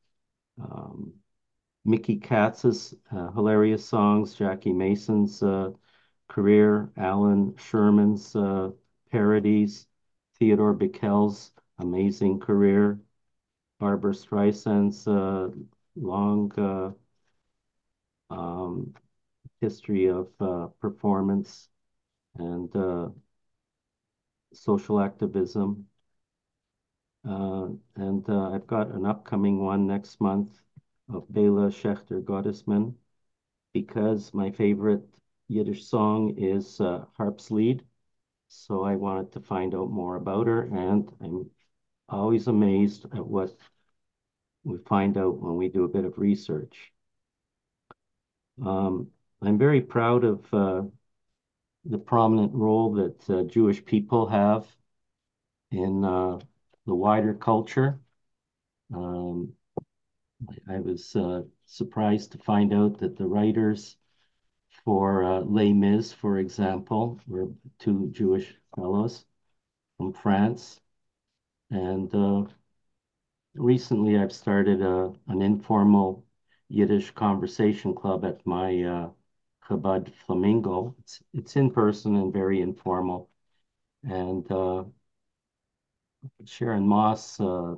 Mickey Katz's hilarious songs, Jackie Mason's career, Alan Sherman's parodies, Theodore Bickel's amazing career, Barbara Streisand's long history of performance and social activism. And I've got an upcoming one next month of Bela Schechter Gottesman, because my favorite Yiddish song is Harp's Lied. So I wanted to find out more about her, and I'm always amazed at what we find out when we do a bit of research. I'm very proud of the prominent role that Jewish people have in the wider culture. I was surprised to find out that the writers for Les Mis, for example, were two Jewish fellows from France. And recently I've started an informal Yiddish conversation club at my Chabad Flamingo. It's in person and very informal. And Sharon Moss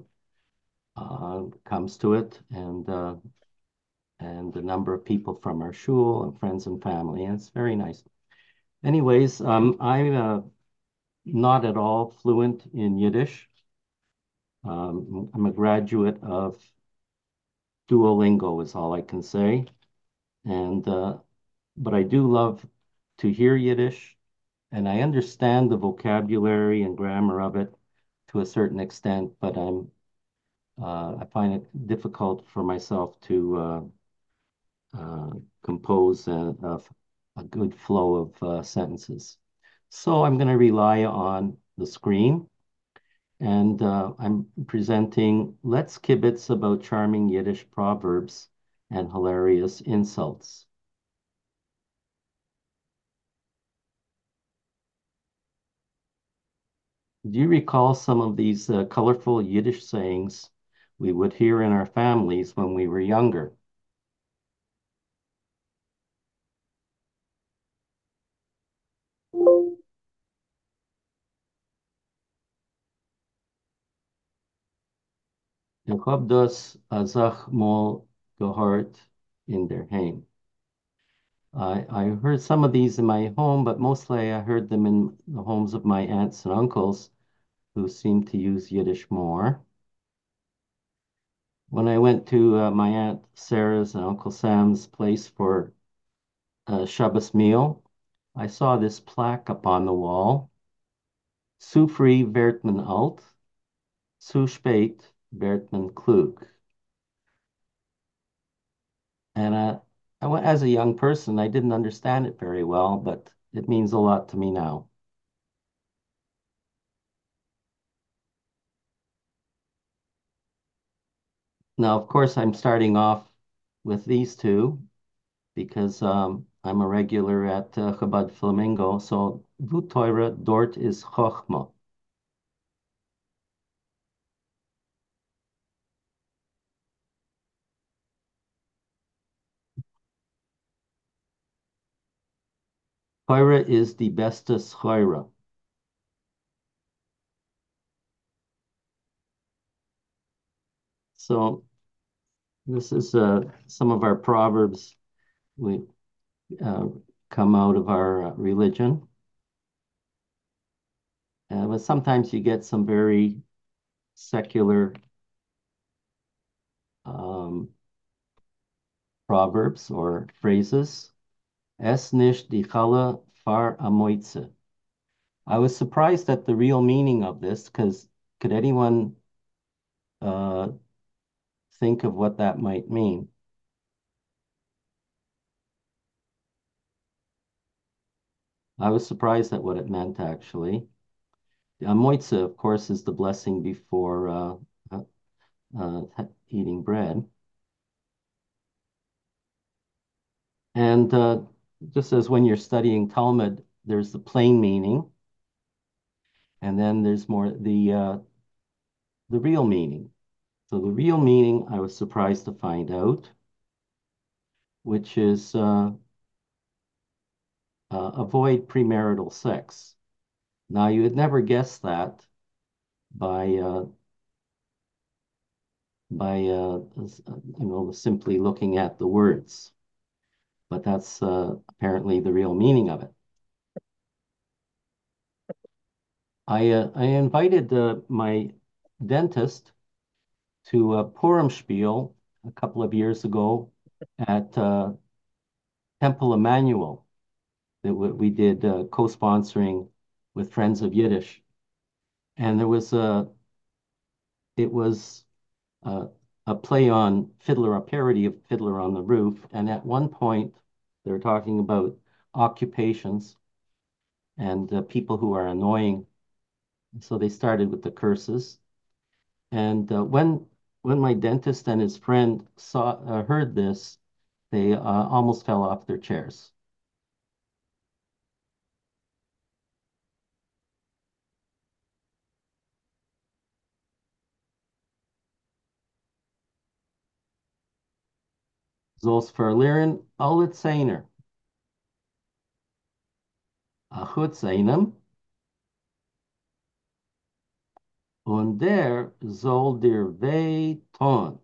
comes to it, and a number of people from our shul and friends and family, and it's very nice. Anyways, I'm not at all fluent in Yiddish. I'm a graduate of Duolingo, is all I can say. And but I do love to hear Yiddish, and I understand the vocabulary and grammar of it to a certain extent, but I find it difficult for myself to compose a good flow of sentences. So I'm going to rely on the screen, and I'm presenting Let's Kibitz about charming Yiddish proverbs and hilarious insults. Do you recall some of these colorful Yiddish sayings we would hear in our families when we were younger? Ich hab das azach mal gehört in der Heim. I heard some of these in my home, but mostly I heard them in the homes of my aunts and uncles who seemed to use Yiddish more. When I went to my Aunt Sarah's and Uncle Sam's place for a Shabbos meal, I saw this plaque up on the wall. Zu früh wird man alt, zu spät wird man klug. And as a young person, I didn't understand it very well, but it means a lot to me now. Now, of course, I'm starting off with these two because I'm a regular at Chabad Flamingo. So, Vu Teure dort is Chochma. Teure is the bestes Choira. So, this is some of our proverbs we come out of our religion. But sometimes you get some very secular proverbs or phrases. Es nicht die Challe far amoitze. I was surprised at the real meaning of this because could anyone think of what that might mean? I was surprised at what it meant actually. The amoitze, of course, is the blessing before eating bread. And just as when you're studying Talmud, there's the plain meaning, and then there's more the real meaning. So the real meaning, I was surprised to find out, which is avoid premarital sex. Now, you would never guess that by simply looking at the words, but that's apparently the real meaning of it. I invited my dentist to a Purim Spiel a couple of years ago at Temple Emmanuel that we did co-sponsoring with Friends of Yiddish. And it was a play on Fiddler, a parody of Fiddler on the Roof. And at one point, they're talking about occupations and people who are annoying. So they started with the curses. And when my dentist and his friend heard this, they almost fell off their chairs. Zoals verleren al het zijner. A goed zijnem. Und der soll dir weh tun.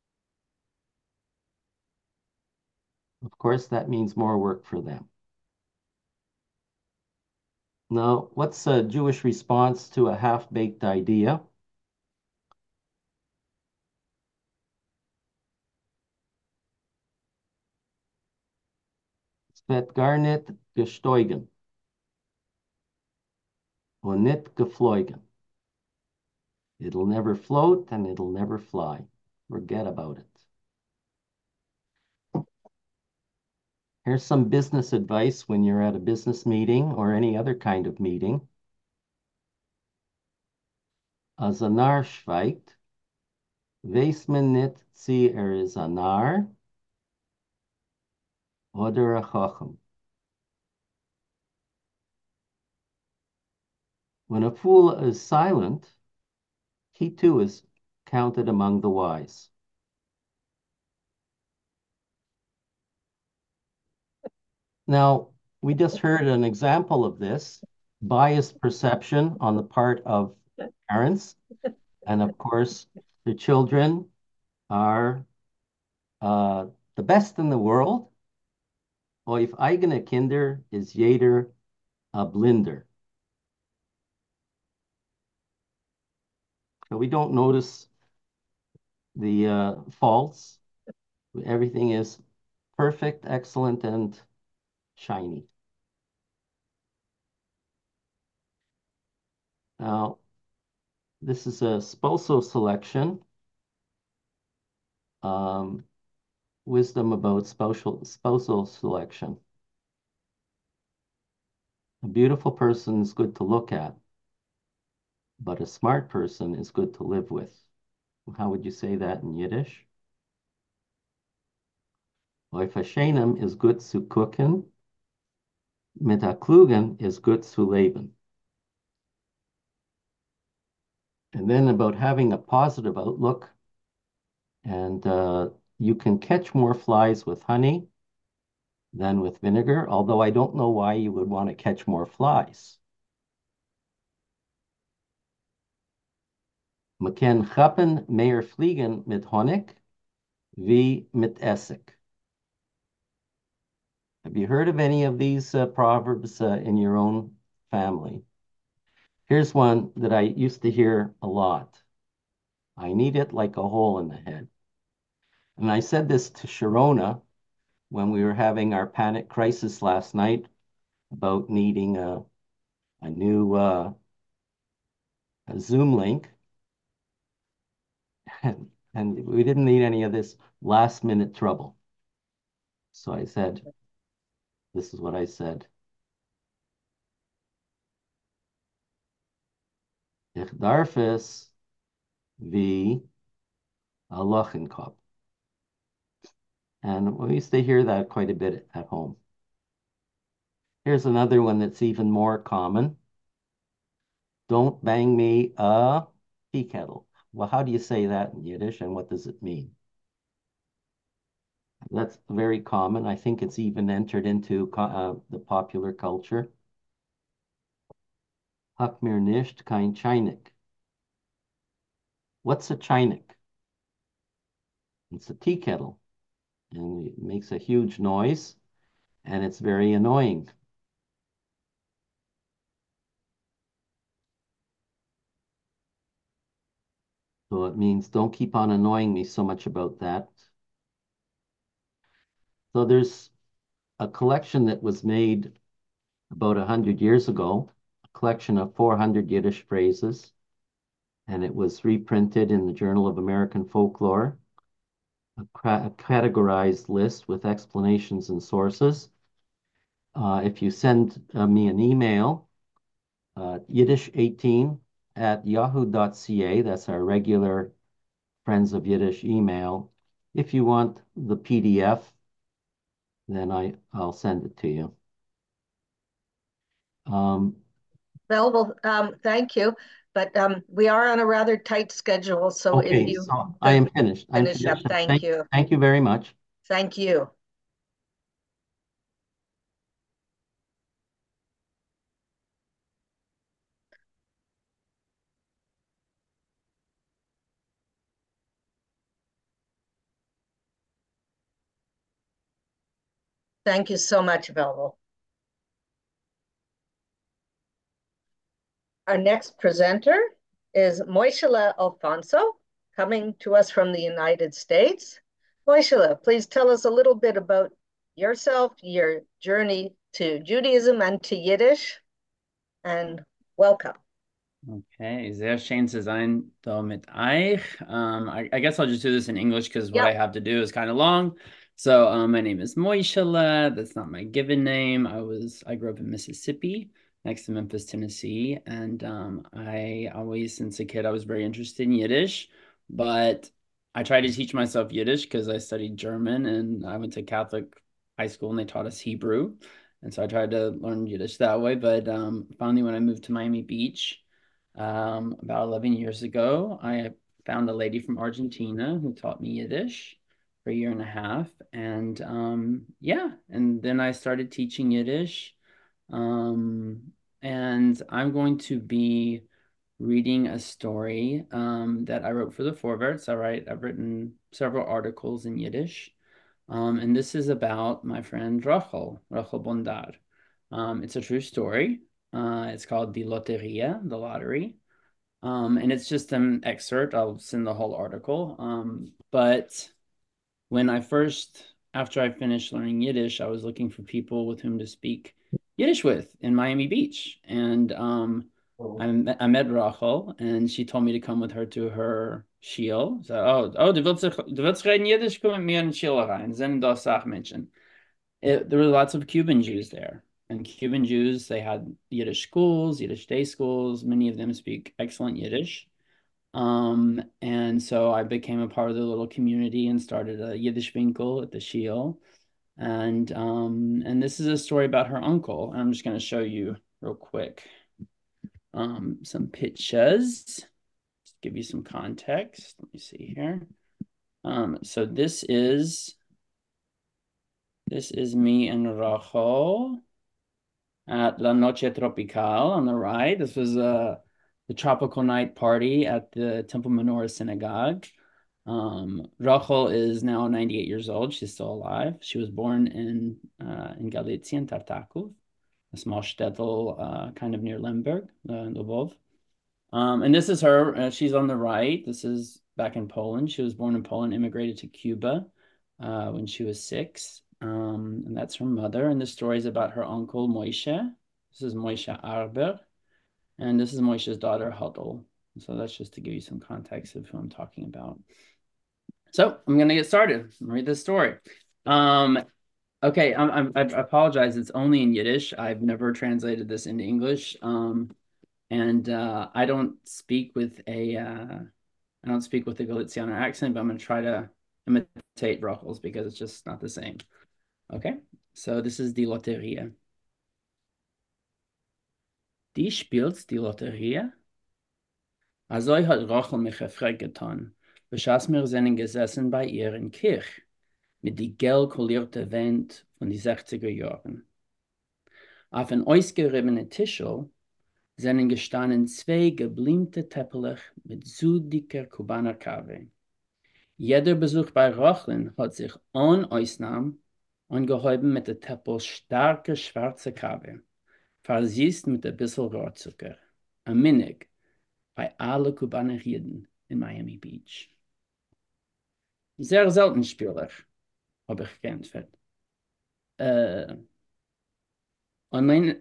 Of course, that means more work for them. Now, what's a Jewish response to a half-baked idea? Es wird gar nicht gesteugen und nicht geflogen. It'll never float and it'll never fly. Forget about it. Here's some business advice when you're at a business meeting or any other kind of meeting. Als een nar schweigt, weet men niet zie is een nar oder een chochem. When a fool is silent, he too is counted among the wise. Now, we just heard an example of this, biased perception on the part of parents. And of course, the children are the best in the world. Of eigene Kinder is jeder a blinder. So we don't notice the faults. Everything is perfect, excellent, and shiny. Now, this is a sposo selection. Wisdom about spousal selection. A beautiful person is good to look at, but a smart person is good to live with. How would you say that in Yiddish? Oif Hashenim is gut zu gucken, mit a klugen is gut zu leben. And then about having a positive outlook, and you can catch more flies with honey than with vinegar, although I don't know why you would want to catch more flies. Man kann grappen mehr fliegen mit Honig wie mit Essig. Have you heard of any of these proverbs in your own family? Here's one that I used to hear a lot. I need it like a hole in the head. And I said this to Sharona when we were having our panic crisis last night about needing a new a Zoom link. And we didn't need any of this last minute trouble. So I said, this is what I said. Ich darf es wie a Lochenkopf. And we used to hear that quite a bit at home. Here's another one that's even more common. Don't bang me a tea kettle. Well, how do you say that in Yiddish, and what does it mean? That's very common. I think it's even entered into the popular culture. Hak mir nicht kein Chainik. What's a Chainik? It's a tea kettle, and it makes a huge noise, and it's very annoying. So it means don't keep on annoying me so much about that. So there's a collection that was made about 100 years ago, a collection of 400 Yiddish phrases, and it was reprinted in the Journal of American Folklore, a categorized list with explanations and sources. If you send me an email, yiddish18@yahoo.ca, that's our regular Friends of Yiddish email. If you want the PDF, then I'll send it to you. Well, thank you, but we are on a rather tight schedule, so okay, if you so I am finished. finish up, thank you. Thank you very much. Thank you. Thank you so much, Velvel. Our next presenter is Moishele Alfonso, coming to us from the United States. Moishele, please tell us a little bit about yourself, your journey to Judaism and to Yiddish, and welcome. Okay, sehr schön zu sein da mit euch. I guess I'll just do this in English because what I have to do is kind of long. So my name is Moishele. That's not my given name. I grew up in Mississippi, next to Memphis, Tennessee, and I always, since a kid, I was very interested in Yiddish, but I tried to teach myself Yiddish because I studied German and I went to Catholic high school and they taught us Hebrew, and so I tried to learn Yiddish that way. But finally, when I moved to Miami Beach about 11 years ago, I found a lady from Argentina who taught me Yiddish for a year and a half. And yeah, and then I started teaching Yiddish. And I'm going to be reading a story that I wrote for the Vorwärts. I've written several articles in Yiddish. And this is about my friend Rachel Bondar. It's a true story. It's called Die Lotteria, the lottery. And it's just an excerpt. I'll send the whole article. But when after I finished learning Yiddish, I was looking for people with whom to speak Yiddish with in Miami Beach. And I met Rachel, and she told me to come with her to her shiel. So, du willst reden Yiddish? Komm mit mir in Shiel rein. Sind da Sachmenschen. There were lots of Cuban Jews there. And Cuban Jews, they had Yiddish schools, Yiddish day schools. Many of them speak excellent Yiddish. And so I became a part of the little community and started a Yiddish Winkel at the Shiel. And this is a story about her uncle. I'm just going to show you real quick some pictures, just give you some context. Let me see here. So this is me and Rachel at La Noche Tropical on the right. This was the tropical night party at the Temple Menorah Synagogue. Rachel is now 98 years old. She's still alive. She was born in Galicia, in Tartaków, a small shtetl kind of near Lemberg, Lvov. And this is her. She's on the right. This is back in Poland. She was born in Poland, immigrated to Cuba when she was 6. And that's her mother. And the story is about her uncle, Moishe. This is Moishe Arber. And this is Moishe's daughter, Huddle. So that's just to give you some context of who I'm talking about. So I'm going to get started. Read this story. Okay, I apologize. It's only in Yiddish. I've never translated this into English. And I don't speak with a Galician accent, but I'm going to try to imitate Rachel's because it's just not the same. Okay, so this is Die Lotteria. Die spielt die Lotterie? Also hat Rachel mich gefragt getan, beschas mir seinen gesessen bei ihr in Kirch, mit die gelb kollierte Wand von die 60er Jahren. Auf ein ausgeriebene Tischel sind gestanden 2 gebliemte Teppelech mit so dicker Kubaner Kave. Jeder Besuch bei Rachel hat sich ohne Ausnahme angehäuben mit der Teppel starke schwarze Kave, versießt mit ein bisschen Rohrzucker. Ein Minig bei allen Kubaner Juden in Miami Beach. Sehr selten spiellich, habe ich geantwortet. Online,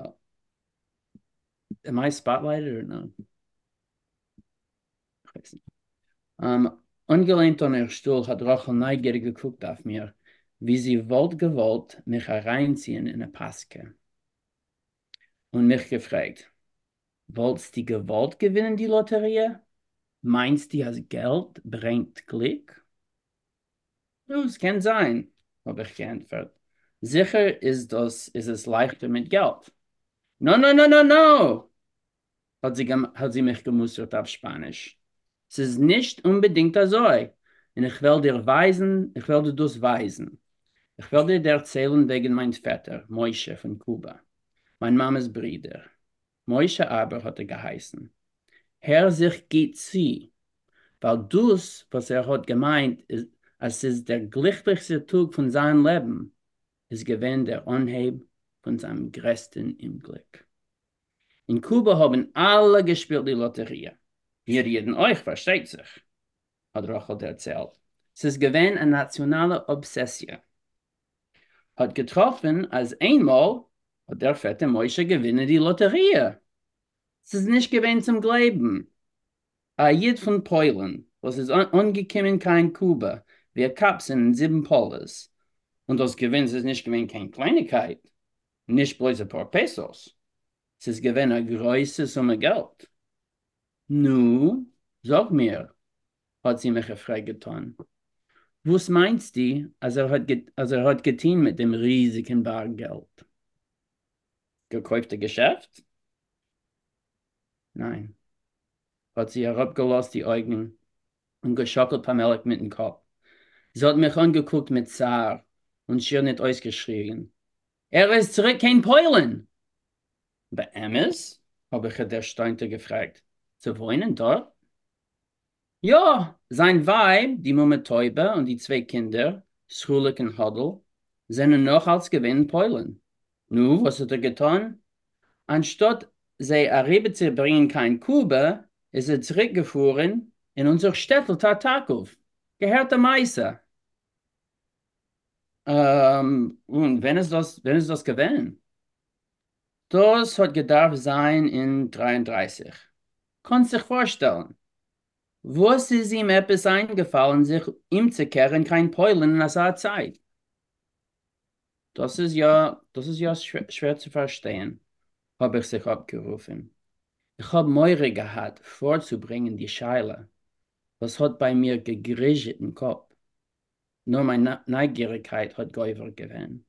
am I spotlighted or no? Ich weiß nicht. Angelehnt an ihr Stuhl hat Rachel neugierig geguckt auf mir, wie sie gewollt mich hereinziehen in eine Paske. Und mich gefragt, wolltest du gewollt gewinnen, die Lotterie? Meinst du, das Geld bringt Glück? Es kann sein, habe ich geantwortet. Sicher ist es leichter mit Geld. No, no, no, no, no, hat sie mich gemustert auf Spanisch. Es ist nicht unbedingt so. Und ich will dir das weisen. Ich will dir erzählen wegen meinem Vater, Moishe von Kuba. Mein Mamas Bruder. Moishe aber hat geheißen. Herr sich geht sie, weil das, was hat gemeint, ist, als ist der glücklichste Tag von seinem Leben, ist gewesen der Anheb von seinem größten im Glück. In Kuba haben alle gespielt die Lotterie. Wir jeden euch versteht sich, hat Rachel erzählt. Es ist gewesen eine nationale Obsession. Hat getroffen, als einmal hat der fette Moishe gewinnen die Lotterie. Es ist nicht gewesen zum Glauben. Ein Jid von Polen, was ist angekommen kein Kuba, wie Kapsen in 7 Polis. Und das Gewinn ist nicht gewinn keine Kleinigkeit, nicht bloß ein paar Pesos. Es ist gewinn eine große Summe Geld. Nu, sag mir, hat sie mich gefragt getan. Was meinst du, als er hat getan mit dem riesigen Bargeld? Gekaufte Geschäft? Nein. Hat sie herabgelassen die Augen und geschockelt Pamela mit dem Kopf. Sie hat mich angeguckt mit Zar und schier nicht ausgeschrien. Er ist zurück in Polen. Bei Emmes? Habe ich der Steinte gefragt. Zu wohnen dort? Ja, sein Weib, die Mumme Täube und die 2 Kinder, Schulik und Huddle, sind noch als Gewinn in Polen. Nu, was hat er getan? Anstatt sie Arribe zu bringen kein Kuba, ist er zurückgefahren in unser Städtel Tartakov. Gehört der Meister. Und wenn ist das gewesen? Das hat gedarf sein in 33. Kannst dich vorstellen. Was ist ihm etwas eingefallen, sich ihm zu kehren, kein Polen in dieser Zeit? Das ist ja schwer zu verstehen, habe ich sich abgerufen. Ich habe Meure gehabt, vorzubringen die Scheile. Das hat bei mir gegrischt im Kopf. Nur meine Neugierigkeit hat Gäuver gewähnt.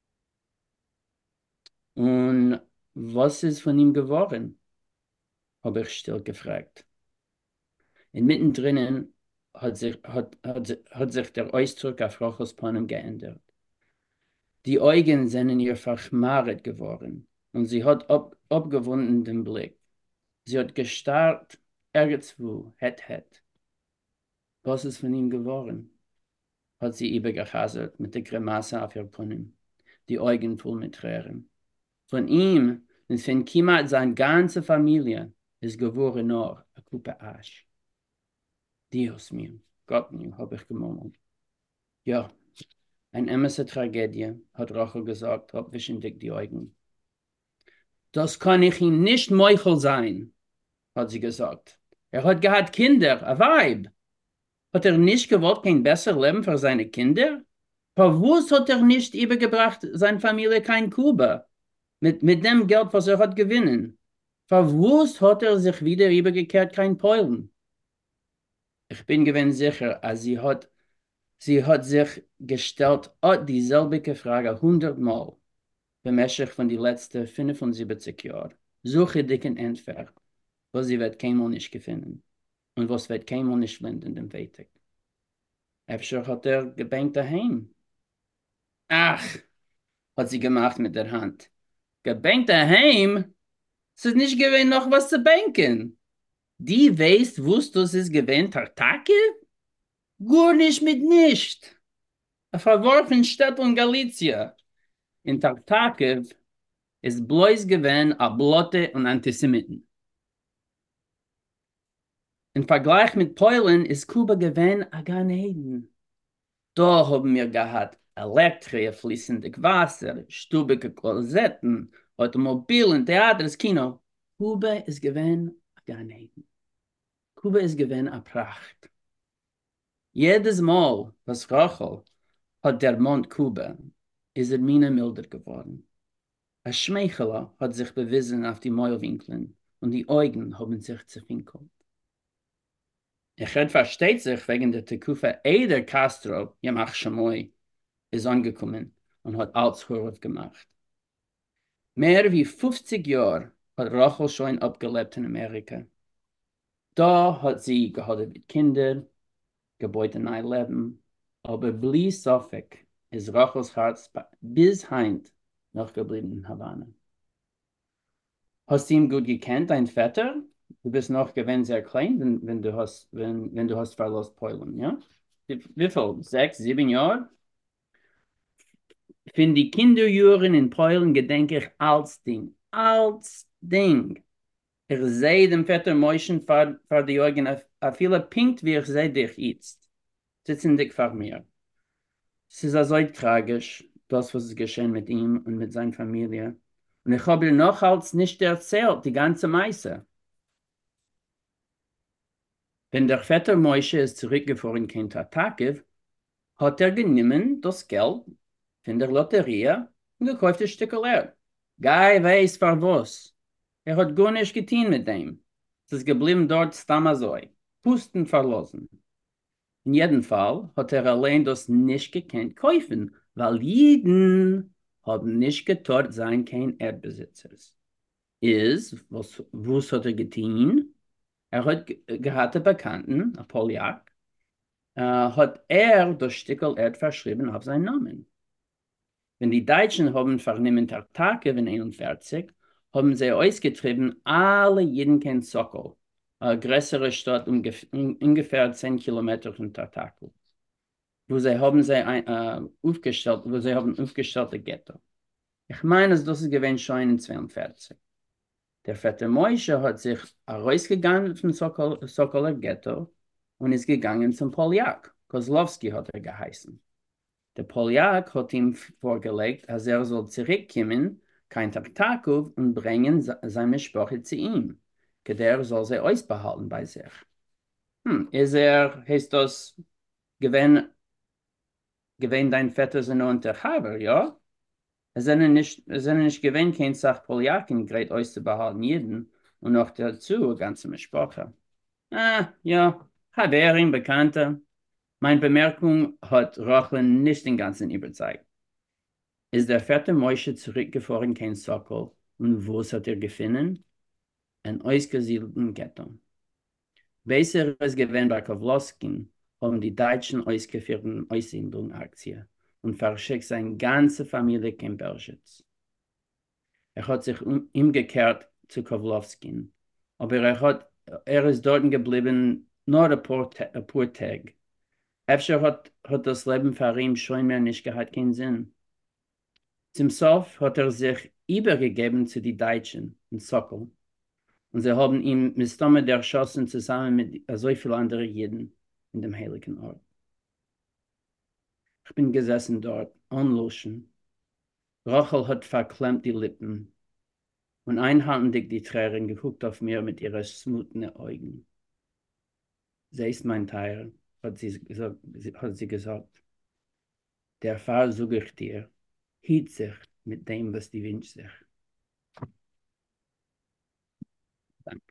Und was ist von ihm geworden? Habe ich still gefragt. Inmitten drinnen hat sich der Ausdruck auf Rochels Panem geändert. Die Augen sind in ihr verschmarrt geworden und sie hat abgewunden den Blick. Sie hat gestarrt, irgendwo, het. Was ist von ihm geworden? Hat sie übergehasselt mit der Grimasse auf ihr Panem, die Augen voll mit Tränen. Von ihm und von Kimat seine ganze Familie ist geworden nur eine Kuppe Asch. Dios mio, Gott mio, habe ich gemurmelt. Ja, eine immense Tragödie, hat Rachel gesagt, abwischendig die Augen. Das kann ich ihm nicht meuchel sein, hat sie gesagt. Er hat gehabt Kinder, ein Weib. Hat er nicht gewollt, kein besseres Leben für seine Kinder? Verwusst hat er nicht übergebracht, seine Familie kein Kuba, mit dem Geld, was er hat gewinnen. Verwusst hat er sich wieder übergekehrt, kein Polen. Ich bin gewinn sicher, als sie hat sich gestellt, dieselbe Frage 100 Mal, bemäßig von die letzten 75 Jahren. Suche dicken Entfer, was sie wird keinmal nicht gefunden und was wird keinmal nicht finden, dem Wetig. Efter hat er gebankt daheim. Ach, hat sie gemacht mit der Hand. Gebankt daheim? Es ist nicht gewinn, noch was zu banken. Die weißt, wusst du, es ist gewinn, Tartake? Gar nicht mit nicht. A verworfen Stadt und Galicia. In Tartake ist bloß gewinn a Blotte und Antisemiten. Im Vergleich mit Polen ist Kuba gewinn a Gan Eden. Da haben wir gehabt Elektrie, fließendes Wasser, stubige Klosetten, Automobilen, Theaters, Kino. Kuba ist gewinn a Gan Eden. Kuba ist gewinn a Pracht. Jedes Mal, was Rachel hat der Mond Kuba, ist mir milder geworden. A Schmeichler hat sich bewiesen auf die Mäulwinkeln und die Augen haben sich zerfinkelt. Ich versteht sich wegen der Tekufa Eder Castro, Yamach Shamoy, ist angekommen und hat Altschuhruf gemacht. Mehr wie 50 Jahre hat Rachel schon abgelebt in Amerika. Da hat sie gehadet mit Kindern, Gebäude neu leben, aber blies Sofek ist Rachels Herz bis heint noch geblieben in Havana. Hast du ihn gut gekannt, dein Vetter? Du bist noch gewinn sehr klein, wenn du hast verlost Polen, ja? Wie viel? 6, 7 Jahre? Für die Kinderjahren in Polen gedenke ich als Ding. Ich sehe dem Vetter Mäuschen vor die Augen, a viele pinkt, wie ich sehe dich jetzt. Sitzen dich vor mir. Es ist so tragisch, das, was ist geschehen mit ihm und mit seiner Familie. Und ich habe ihm noch als nicht erzählt, die ganze Meise. Wenn der Vetter Moishe ist zurückgefahren in Tartakiv, hat genommen das Geld von der Lotterie und gekauft ein Stück Erd. Guy weiß für was. Hat gar nicht getan mit dem. Es ist geblieben dort stammazoi. Pusten verlassen. In jedem Fall hat allein das nicht gekannt kaufen, weil Jeden haben nicht getraut sein kein Erdbesitzers. Was hat getan? Hat gehabt einen Bekannten, ein Poljak, hat das Stückel Erd verschrieben auf seinen Namen. Wenn die Deutschen haben vernehmen Tartake in 41, haben sie ausgetrieben, alle Jeden kein Sokol, eine größere Stadt ungefähr 10 Kilometer von Tartaku, wo sie haben aufgestellte Ghetto. Ich meine, das ist gewesen schon in 42. Der fette Moishe hat sich rausgegangen vom Sokoler Ghetto und ist gegangen zum Poljak. Kozlowski hat geheißen. Der Poljak hat ihm vorgelegt, als soll zurückkommen, kein Tartaku und bringen seine Sprache zu ihm. Der soll sie ausbehalten bei sich. Heißt das, gewinn dein Vetter sind Unterhaber, ja? Es sind nicht gewinn, kein Sach Poljaken gerät auszubehalten jeden und noch dazu eine ganze Sprache. Ja, Haverin, Bekannter. Meine Bemerkung hat Rachlin nicht den ganzen überzeugt. Ist der fette Moishe zurückgefahren, kein Sokol, und wo hat gefunden? Ein ausgesiedelten Ghetto. Besser als gewinn bei Kowalski haben die Deutschen ausgeführten Aussiedlungsaktion und verschickt seine ganze Familie in Belschitz. Hat sich umgekehrt zu Kowalski, aber ist dort geblieben nur ein paar Tage. Efter hat das Leben für ihn schon mehr nicht gehabt, keinen Sinn. Zum Sof hat sich übergegeben zu den Deutschen in Sokol. Und sie haben ihn mit Stomach erschossen, zusammen mit so vielen anderen Jeden in dem heiligen Ort. Ich bin gesessen dort, unluschen. Rachel hat verklemmt die Lippen und einhandig die Tränen geguckt auf mir mit ihren smutenden Augen. Sie ist mein Teil, hat sie gesagt. Der Fall sage ich dir, hielt sich mit dem, was die wünscht sich. Danke.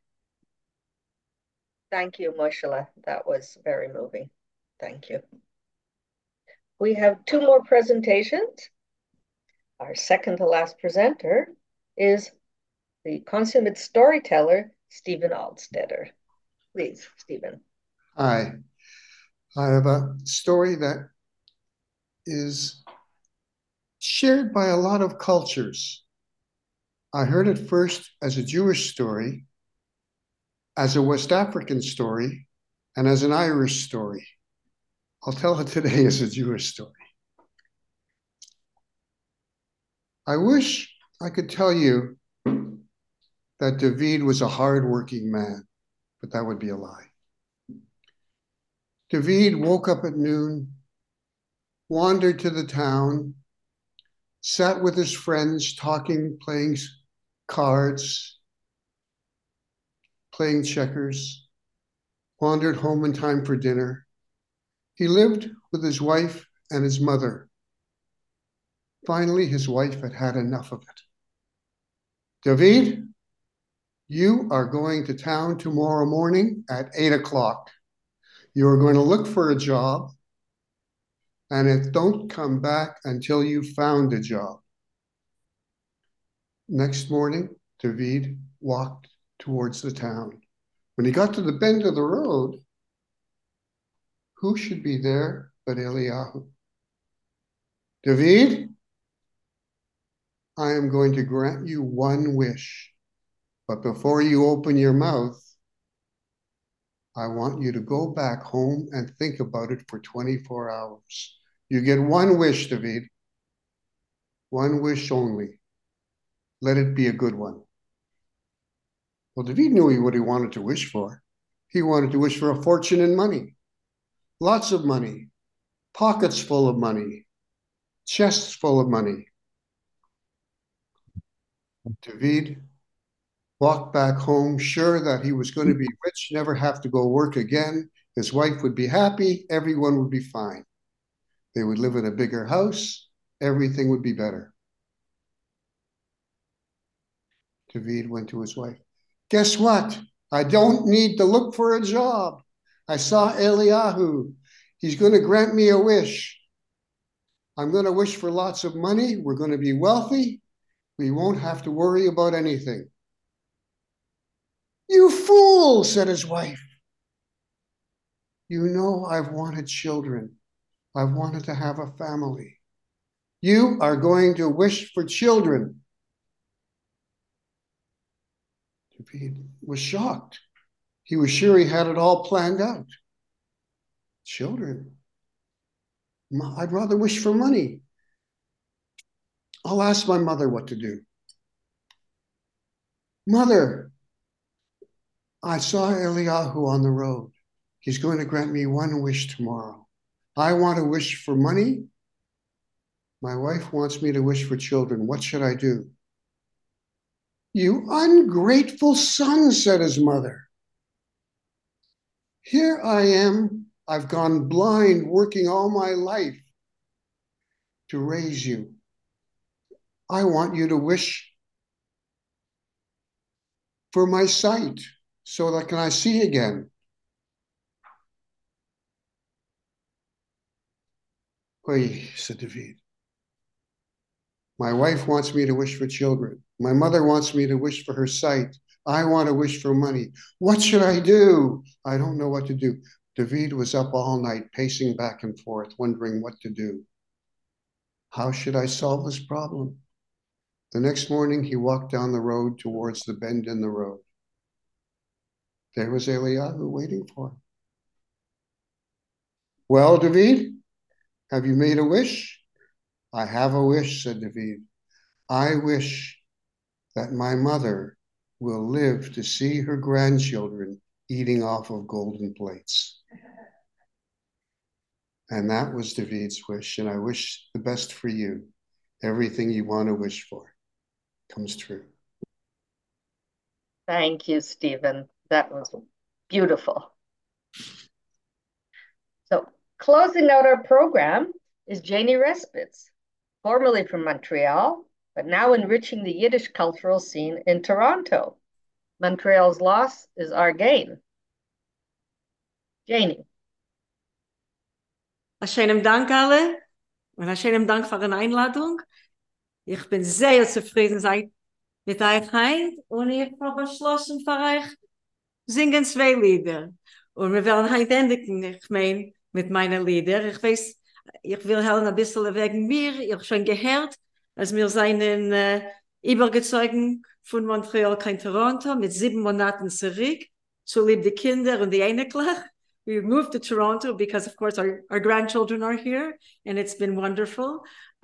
Thank you, Moshele. That was very moving. Thank you. We have two more presentations. Our second to last presenter is the consummate storyteller, Stephen Alstetter. Please, Stephen. Hi. I have a story that is shared by a lot of cultures. I heard it first as a Jewish story, as a West African story, and as an Irish story. I'll tell it today as a Jewish story. I wish I could tell you that David was a hardworking man, but that would be a lie. David woke up at noon, wandered to the town, sat with his friends talking, playing cards, playing checkers, wandered home in time for dinner. He lived with his wife and his mother. Finally, his wife had had enough of it. David, you are going to town tomorrow morning at 8 o'clock. You are going to look for a job, and don't come back until you've found a job. Next morning, David walked towards the town. When he got to the bend of the road, who should be there but Eliyahu? David, I am going to grant you one wish, but before you open your mouth, I want you to go back home and think about it for 24 hours. You get one wish, David. One wish only. Let it be a good one. Well, David knew what he wanted to wish for. He wanted to wish for a fortune in money. Lots of money. Pockets full of money. Chests full of money. David walked back home, sure that he was going to be rich, never have to go work again. His wife would be happy. Everyone would be fine. They would live in a bigger house. Everything would be better. David went to his wife. Guess what? I don't need to look for a job. I saw Eliyahu. He's going to grant me a wish. I'm going to wish for lots of money. We're going to be wealthy. We won't have to worry about anything. You fool, said his wife. You know I've wanted children. I've wanted to have a family. You are going to wish for children. David was shocked. He was sure he had it all planned out. Children? I'd rather wish for money. I'll ask my mother what to do. Mother, I saw Eliyahu on the road. He's going to grant me one wish tomorrow. I want to wish for money. My wife wants me to wish for children. What should I do? You ungrateful son, said his mother. Here I am. I've gone blind working all my life to raise you. I want you to wish for my sight so that can I see again. Oy, said David. My wife wants me to wish for children. My mother wants me to wish for her sight. I want to wish for money. What should I do? I don't know what to do. David was up all night, pacing back and forth, wondering what to do. How should I solve this problem? The next morning, he walked down the road towards the bend in the road. There was Eliyahu waiting for him. Well, David, have you made a wish? I have a wish, said David. I wish that my mother will live to see her grandchildren eating off of golden plates. And that was David's wish, and I wish the best for you. Everything you want to wish for comes true. Thank you, Stephen. That was beautiful. So, closing out our program is Janie Respitz, formerly from Montreal, but now enriching the Yiddish cultural scene in Toronto. Montreal's loss is our gain. Janie. Schönen Dank alle und schönen Dank für die Einladung. Ich bin sehr zufrieden mit euch heute und ich habe beschlossen für euch singen 2 Lieder. Und wir werden heute endigen, ich meine, mit meinen Liedern. Ich weiß, ich will halt ein bisschen wegen mir. Ich habe schon gehört, als wir seien übergezogen von Montreal kein Toronto mit 7 Monaten zurück, zu lieb die Kinder und die Einigler. We moved to Toronto because, of course, our grandchildren are here, and it's been wonderful.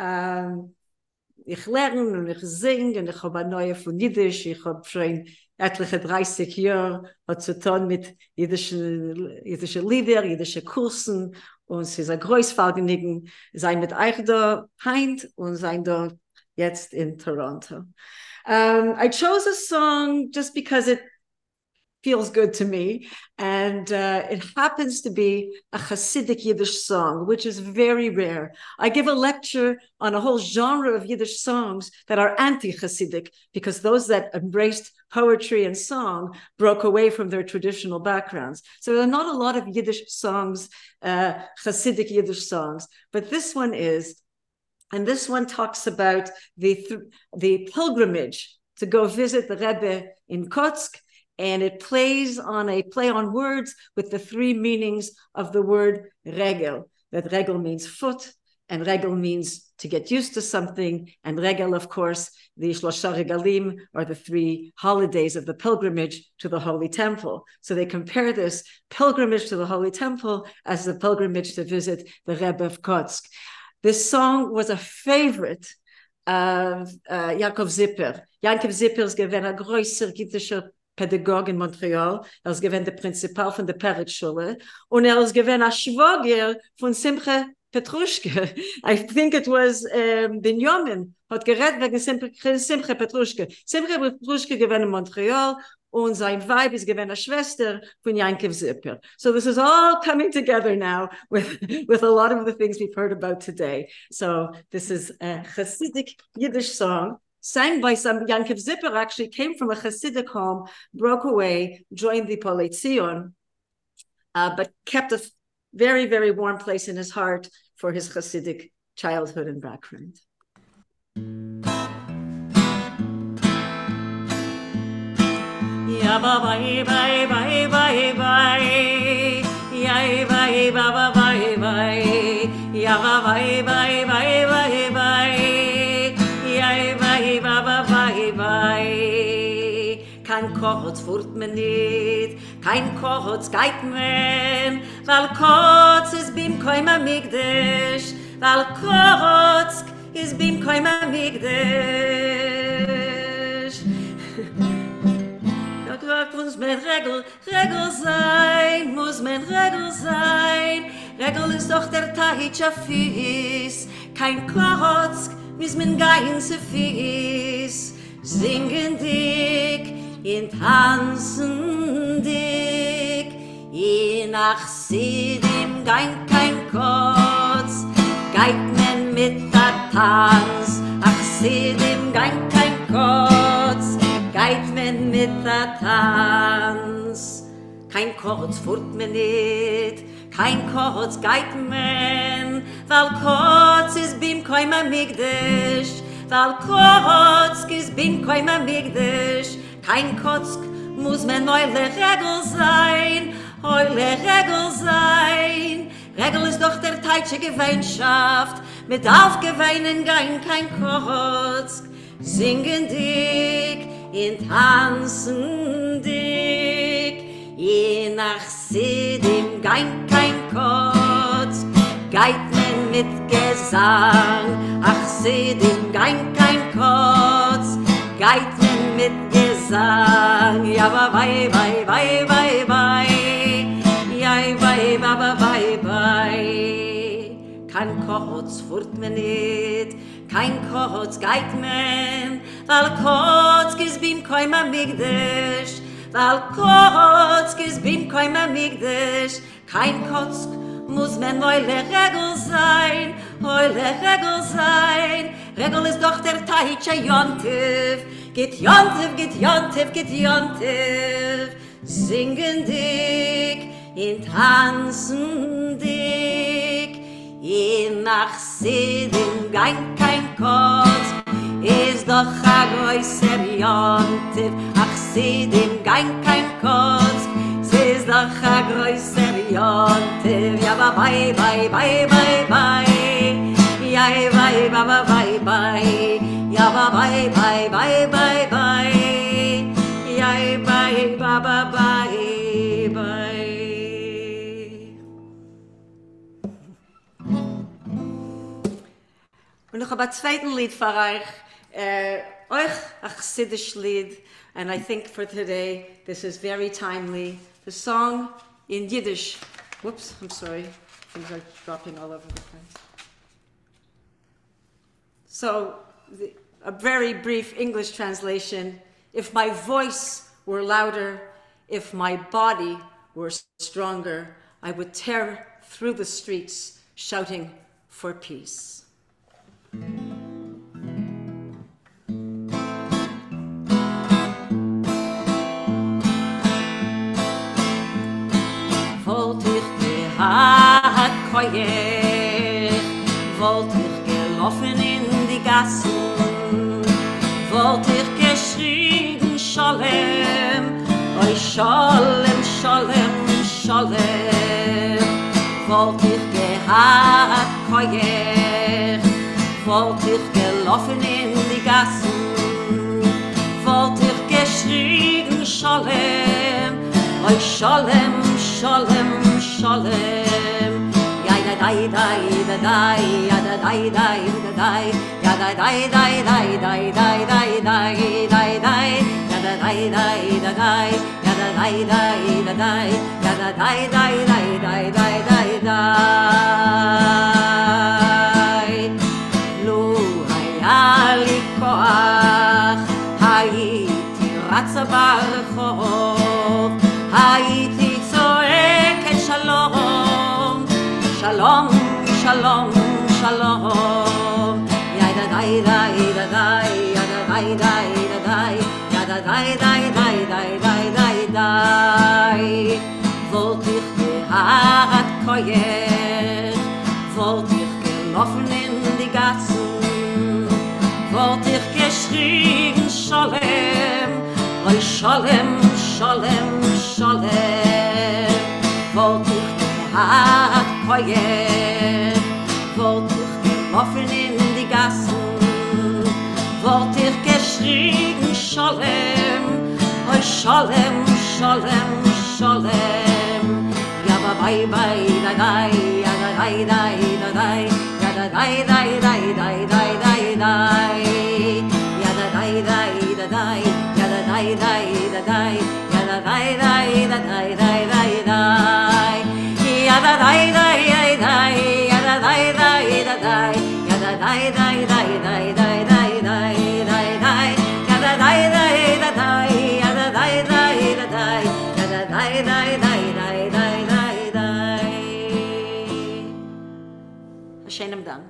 Ich lerne und ich singe und ich habe eine neue von Jiddisch. Ich habe schon etliche 30 Jahre zu tun mit jüdischen Lieder, jüdischen Kursen. Und es ist ein großes Vergnügen, sein mit euch da heint und sein da jetzt in Toronto. I chose a song just because it feels good to me, and it happens to be a Hasidic Yiddish song, which is very rare. I give a lecture on a whole genre of Yiddish songs that are anti-Hasidic, because those that embraced poetry and song broke away from their traditional backgrounds. So there are not a lot of Yiddish songs, Hasidic Yiddish songs, but this one is, and this one talks about the pilgrimage to go visit the Rebbe in Kotsk. And it plays on a play on words with the 3 meanings of the word regel. That regel means foot, and regel means to get used to something, and regel, of course, the Shlosha Regalim, are the 3 holidays of the pilgrimage to the Holy Temple. So they compare this pilgrimage to the Holy Temple as the pilgrimage to visit the Rebbe of Kotsk. This song was a favorite of Yaakov Zipper. Yaakov Zipper is given a größer Yiddischer Pädagoge in Montreal. Ist gewesen der Prinzipal von der Peretz-Schule. Und ist gewesen ein Schwager von Simcha Petrushke. I think it was Benjamin, hat geredet wegen Simcha Petrushke. Simcha Petrushke gewesen in Montreal und sein Weib ist gewesen eine Schwester von Yankiv Zipper. So this is all coming together now with a lot of the things we've heard about today. So this is a Hasidic Yiddish song sang by some. Yankiv Zipper actually came from a Hasidic home, broke away, joined the Polei Zion, but kept a very, very warm place in his heart for his Hasidic childhood and background. Ya ba bye bye bye bye bye, ya bye ba bye bye, ya ba bye bye bye bye bye, ya bye ba bye bye. Kein Kochotz furt men nit, kein Kochotz geit men, weil Kotz is bim koima migdesh, weil Kotz is bim koima migdesh. Muss men Regel sein, muss men Regel sein. Regel ist doch der Tahicha Fies, kein Kotz, mis men gein zu Fies. Singen dick, in tanzen dick, in Achsidim gein kein Kotz, geit men mit der Tanz, Achsidim gein kein Kotz, geit men mit der Tanz. Kein Kotz furt men nit, kein Kotz geit men, weil Kotz is bim koima migdesh, weil Kotz is bim koima migdesh. Kein Kotz muss men eule Regel sein, eule Regel sein. Regel ist doch der teitsche Gemeinschaft, mit aufgeweinen kein Kotz. Singen dick, in tanzen dick, in Achsidim kein Kotz, geit men mit Gesang, Achsidim kein Kotz, geit men mit Gesang, ja ba bye bye bye bye bye, ja bye ba bye bye. Kein Kotz furt men nit, kein Kotz geit men, weil Kotz is bim koima migdesh, weil Kotz is bim koima migdesh. Kein Kotz muss men eule Regel sein, eule Regel sein. Regel ist doch der Tahicha Yontiv, geht Yontiv, geht Yontiv, geht Yontiv. Singen dick, in tanzen dick, in Achsidim kein Kotz, is doch a größer Yontiv, Achsidim kein Kotz, is doch a größer Yontiv, ja ba bye bye bye bye bye, ja bye ba bye bye, ja ba bye bye bye bye bye, ja bye ba bye bye. Und noch ein zweiten Lied für euch ein Chassidisch Lied, and I think for today this is very timely. The song in Yiddish. Whoops, I'm sorry. Things are dropping all over the place. So, a very brief English translation. If my voice were louder, if my body were stronger, I would tear through the streets shouting for peace. Wollt ich gehad koyech, wollt ich gelaufen in die Gassen, wollt ich geschrien Shalem, oi Shalem, Shalem, Shalem, wollt ich gehad koyech, wollt ich gelaufen in die Gassen, wollt ich geschrien Shalem, oi Shalem, Shalem, Shalem. Ya da dai dai da dai, ya da dai dai da dai, ya da dai dai dai dai dai dai dai dai dai, ya da dai dai da dai, ya da dai dai da dai, ya da dai dai dai dai dai dai dai. Lo hayali koach, hayiti ratza barchot. Wollt ich gehad koyet, wollt ich gelaufen in die Gassen, wollt ich geschrien Shalem, oi Shalem, Shalem, Shalem. Wollt ich gehad koyet, wollt ich gelaufen in die Gassen, wollt ich geschrien Shalem, oi Shalem, Shalem, Shalem. Ya ba bye bye da dai, ya da dai dai da dai, ya da dai dai dai dai dai dai dai. Ya da dai dai da dai, ya da dai dai da dai, ya da dai dai da dai dai dai dai. Ya da dai dai dai dai, ya da dai dai da dai, ya da dai dai dai dai dai dai dai dai dai. Ya da dai dai da dai, ya da dai dai da dai, ya da dai dai dai dai dai dai dai. Hashem Dank.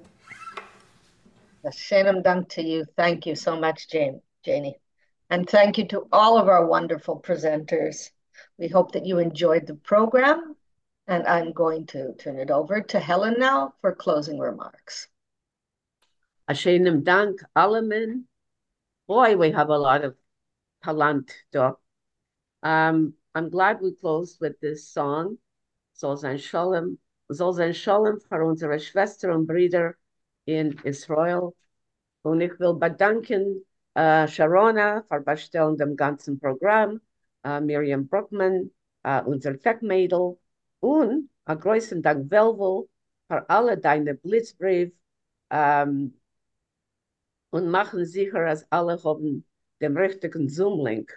Hashem Dank to you. Thank you so much, Janie. And thank you to all of our wonderful presenters. We hope that you enjoyed the program. And I'm going to turn it over to Helen now for closing remarks. Hashem Dank, Alleman. Boy, we have a lot of talent, though. I'm glad we closed with this song. Soll sein Shalom für unsere Schwestern und Brüder in Israel. Und ich will bedanken Sharona für Bestellen dem ganzen Programm, Miriam Brockman, unser Tech-Mädel, und ein großen Dank, Velvo, für alle deine Blitzbrief, und machen sicher, dass alle haben den richtigen Zoom-Link.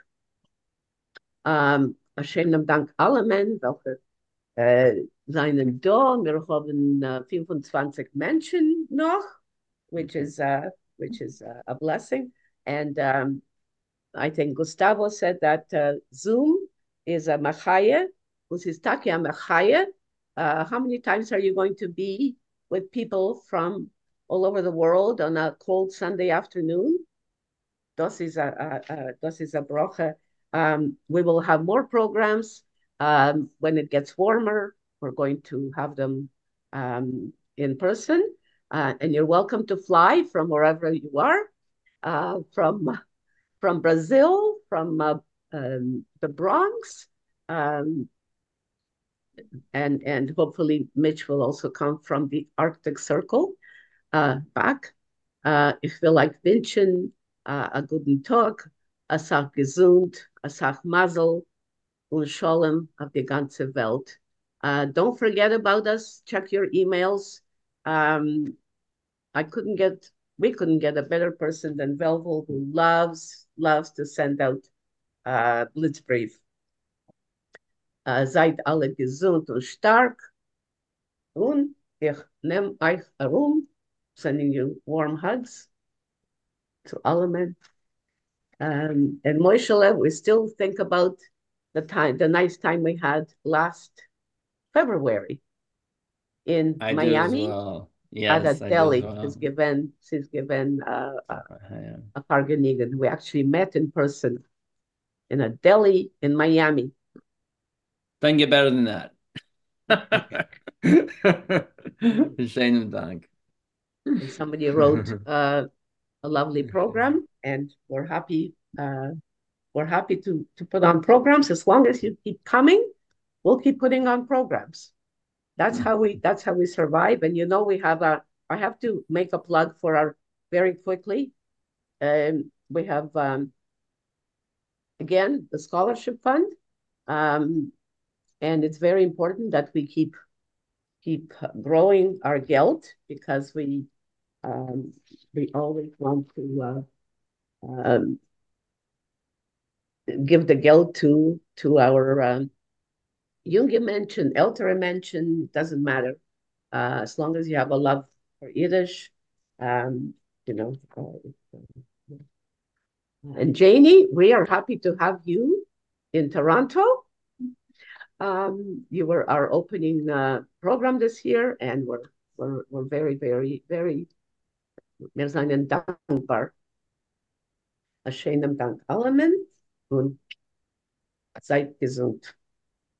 Hashem Dank allen, welche seien da. Wir haben 25 Menschen noch, which is a blessing. And I think Gustavo said that Zoom is a machaya, which is takia machaya. How many times are you going to be with people from all over the world on a cold Sunday afternoon? Das is a brocha. We will have more programs when it gets warmer. We're going to have them in person. And you're welcome to fly from wherever you are, from Brazil, from the Bronx, and hopefully Mitch will also come from the Arctic Circle back. Ich will like wünschen a guten Tag, a sag gesund, a sag mazel, und shalom auf die ganze Welt. Don't forget about us. Check your emails. We couldn't get a better person than Velvo, who loves to send out Blitzbrief. Seid alle gesund und stark. Und ich nehme euch herum, sending you warm hugs to alle men. And Moishele, we still think about the nice time we had last February in Miami. Well. Yes, at a deli. She's given a Parganigan. We actually met in person in a deli in Miami. Doesn't get better than that. Shane Dank. Somebody wrote a lovely program, and we're happy to put on programs. As long as you keep coming, we'll keep putting on programs. That's how we survive. And you know, I have to make a plug for our very quickly. We have again the scholarship fund, and it's very important that we keep growing our geld, because we always want to give the geld to our Junge Menschen, ältere Menschen, doesn't matter. As long as you have a love for Yiddish, you know. And Janie, we are happy to have you in Toronto. You were our opening program this year, and we're very, very, very, wir seien dankbar. Schönen Dank allen und seid gesund.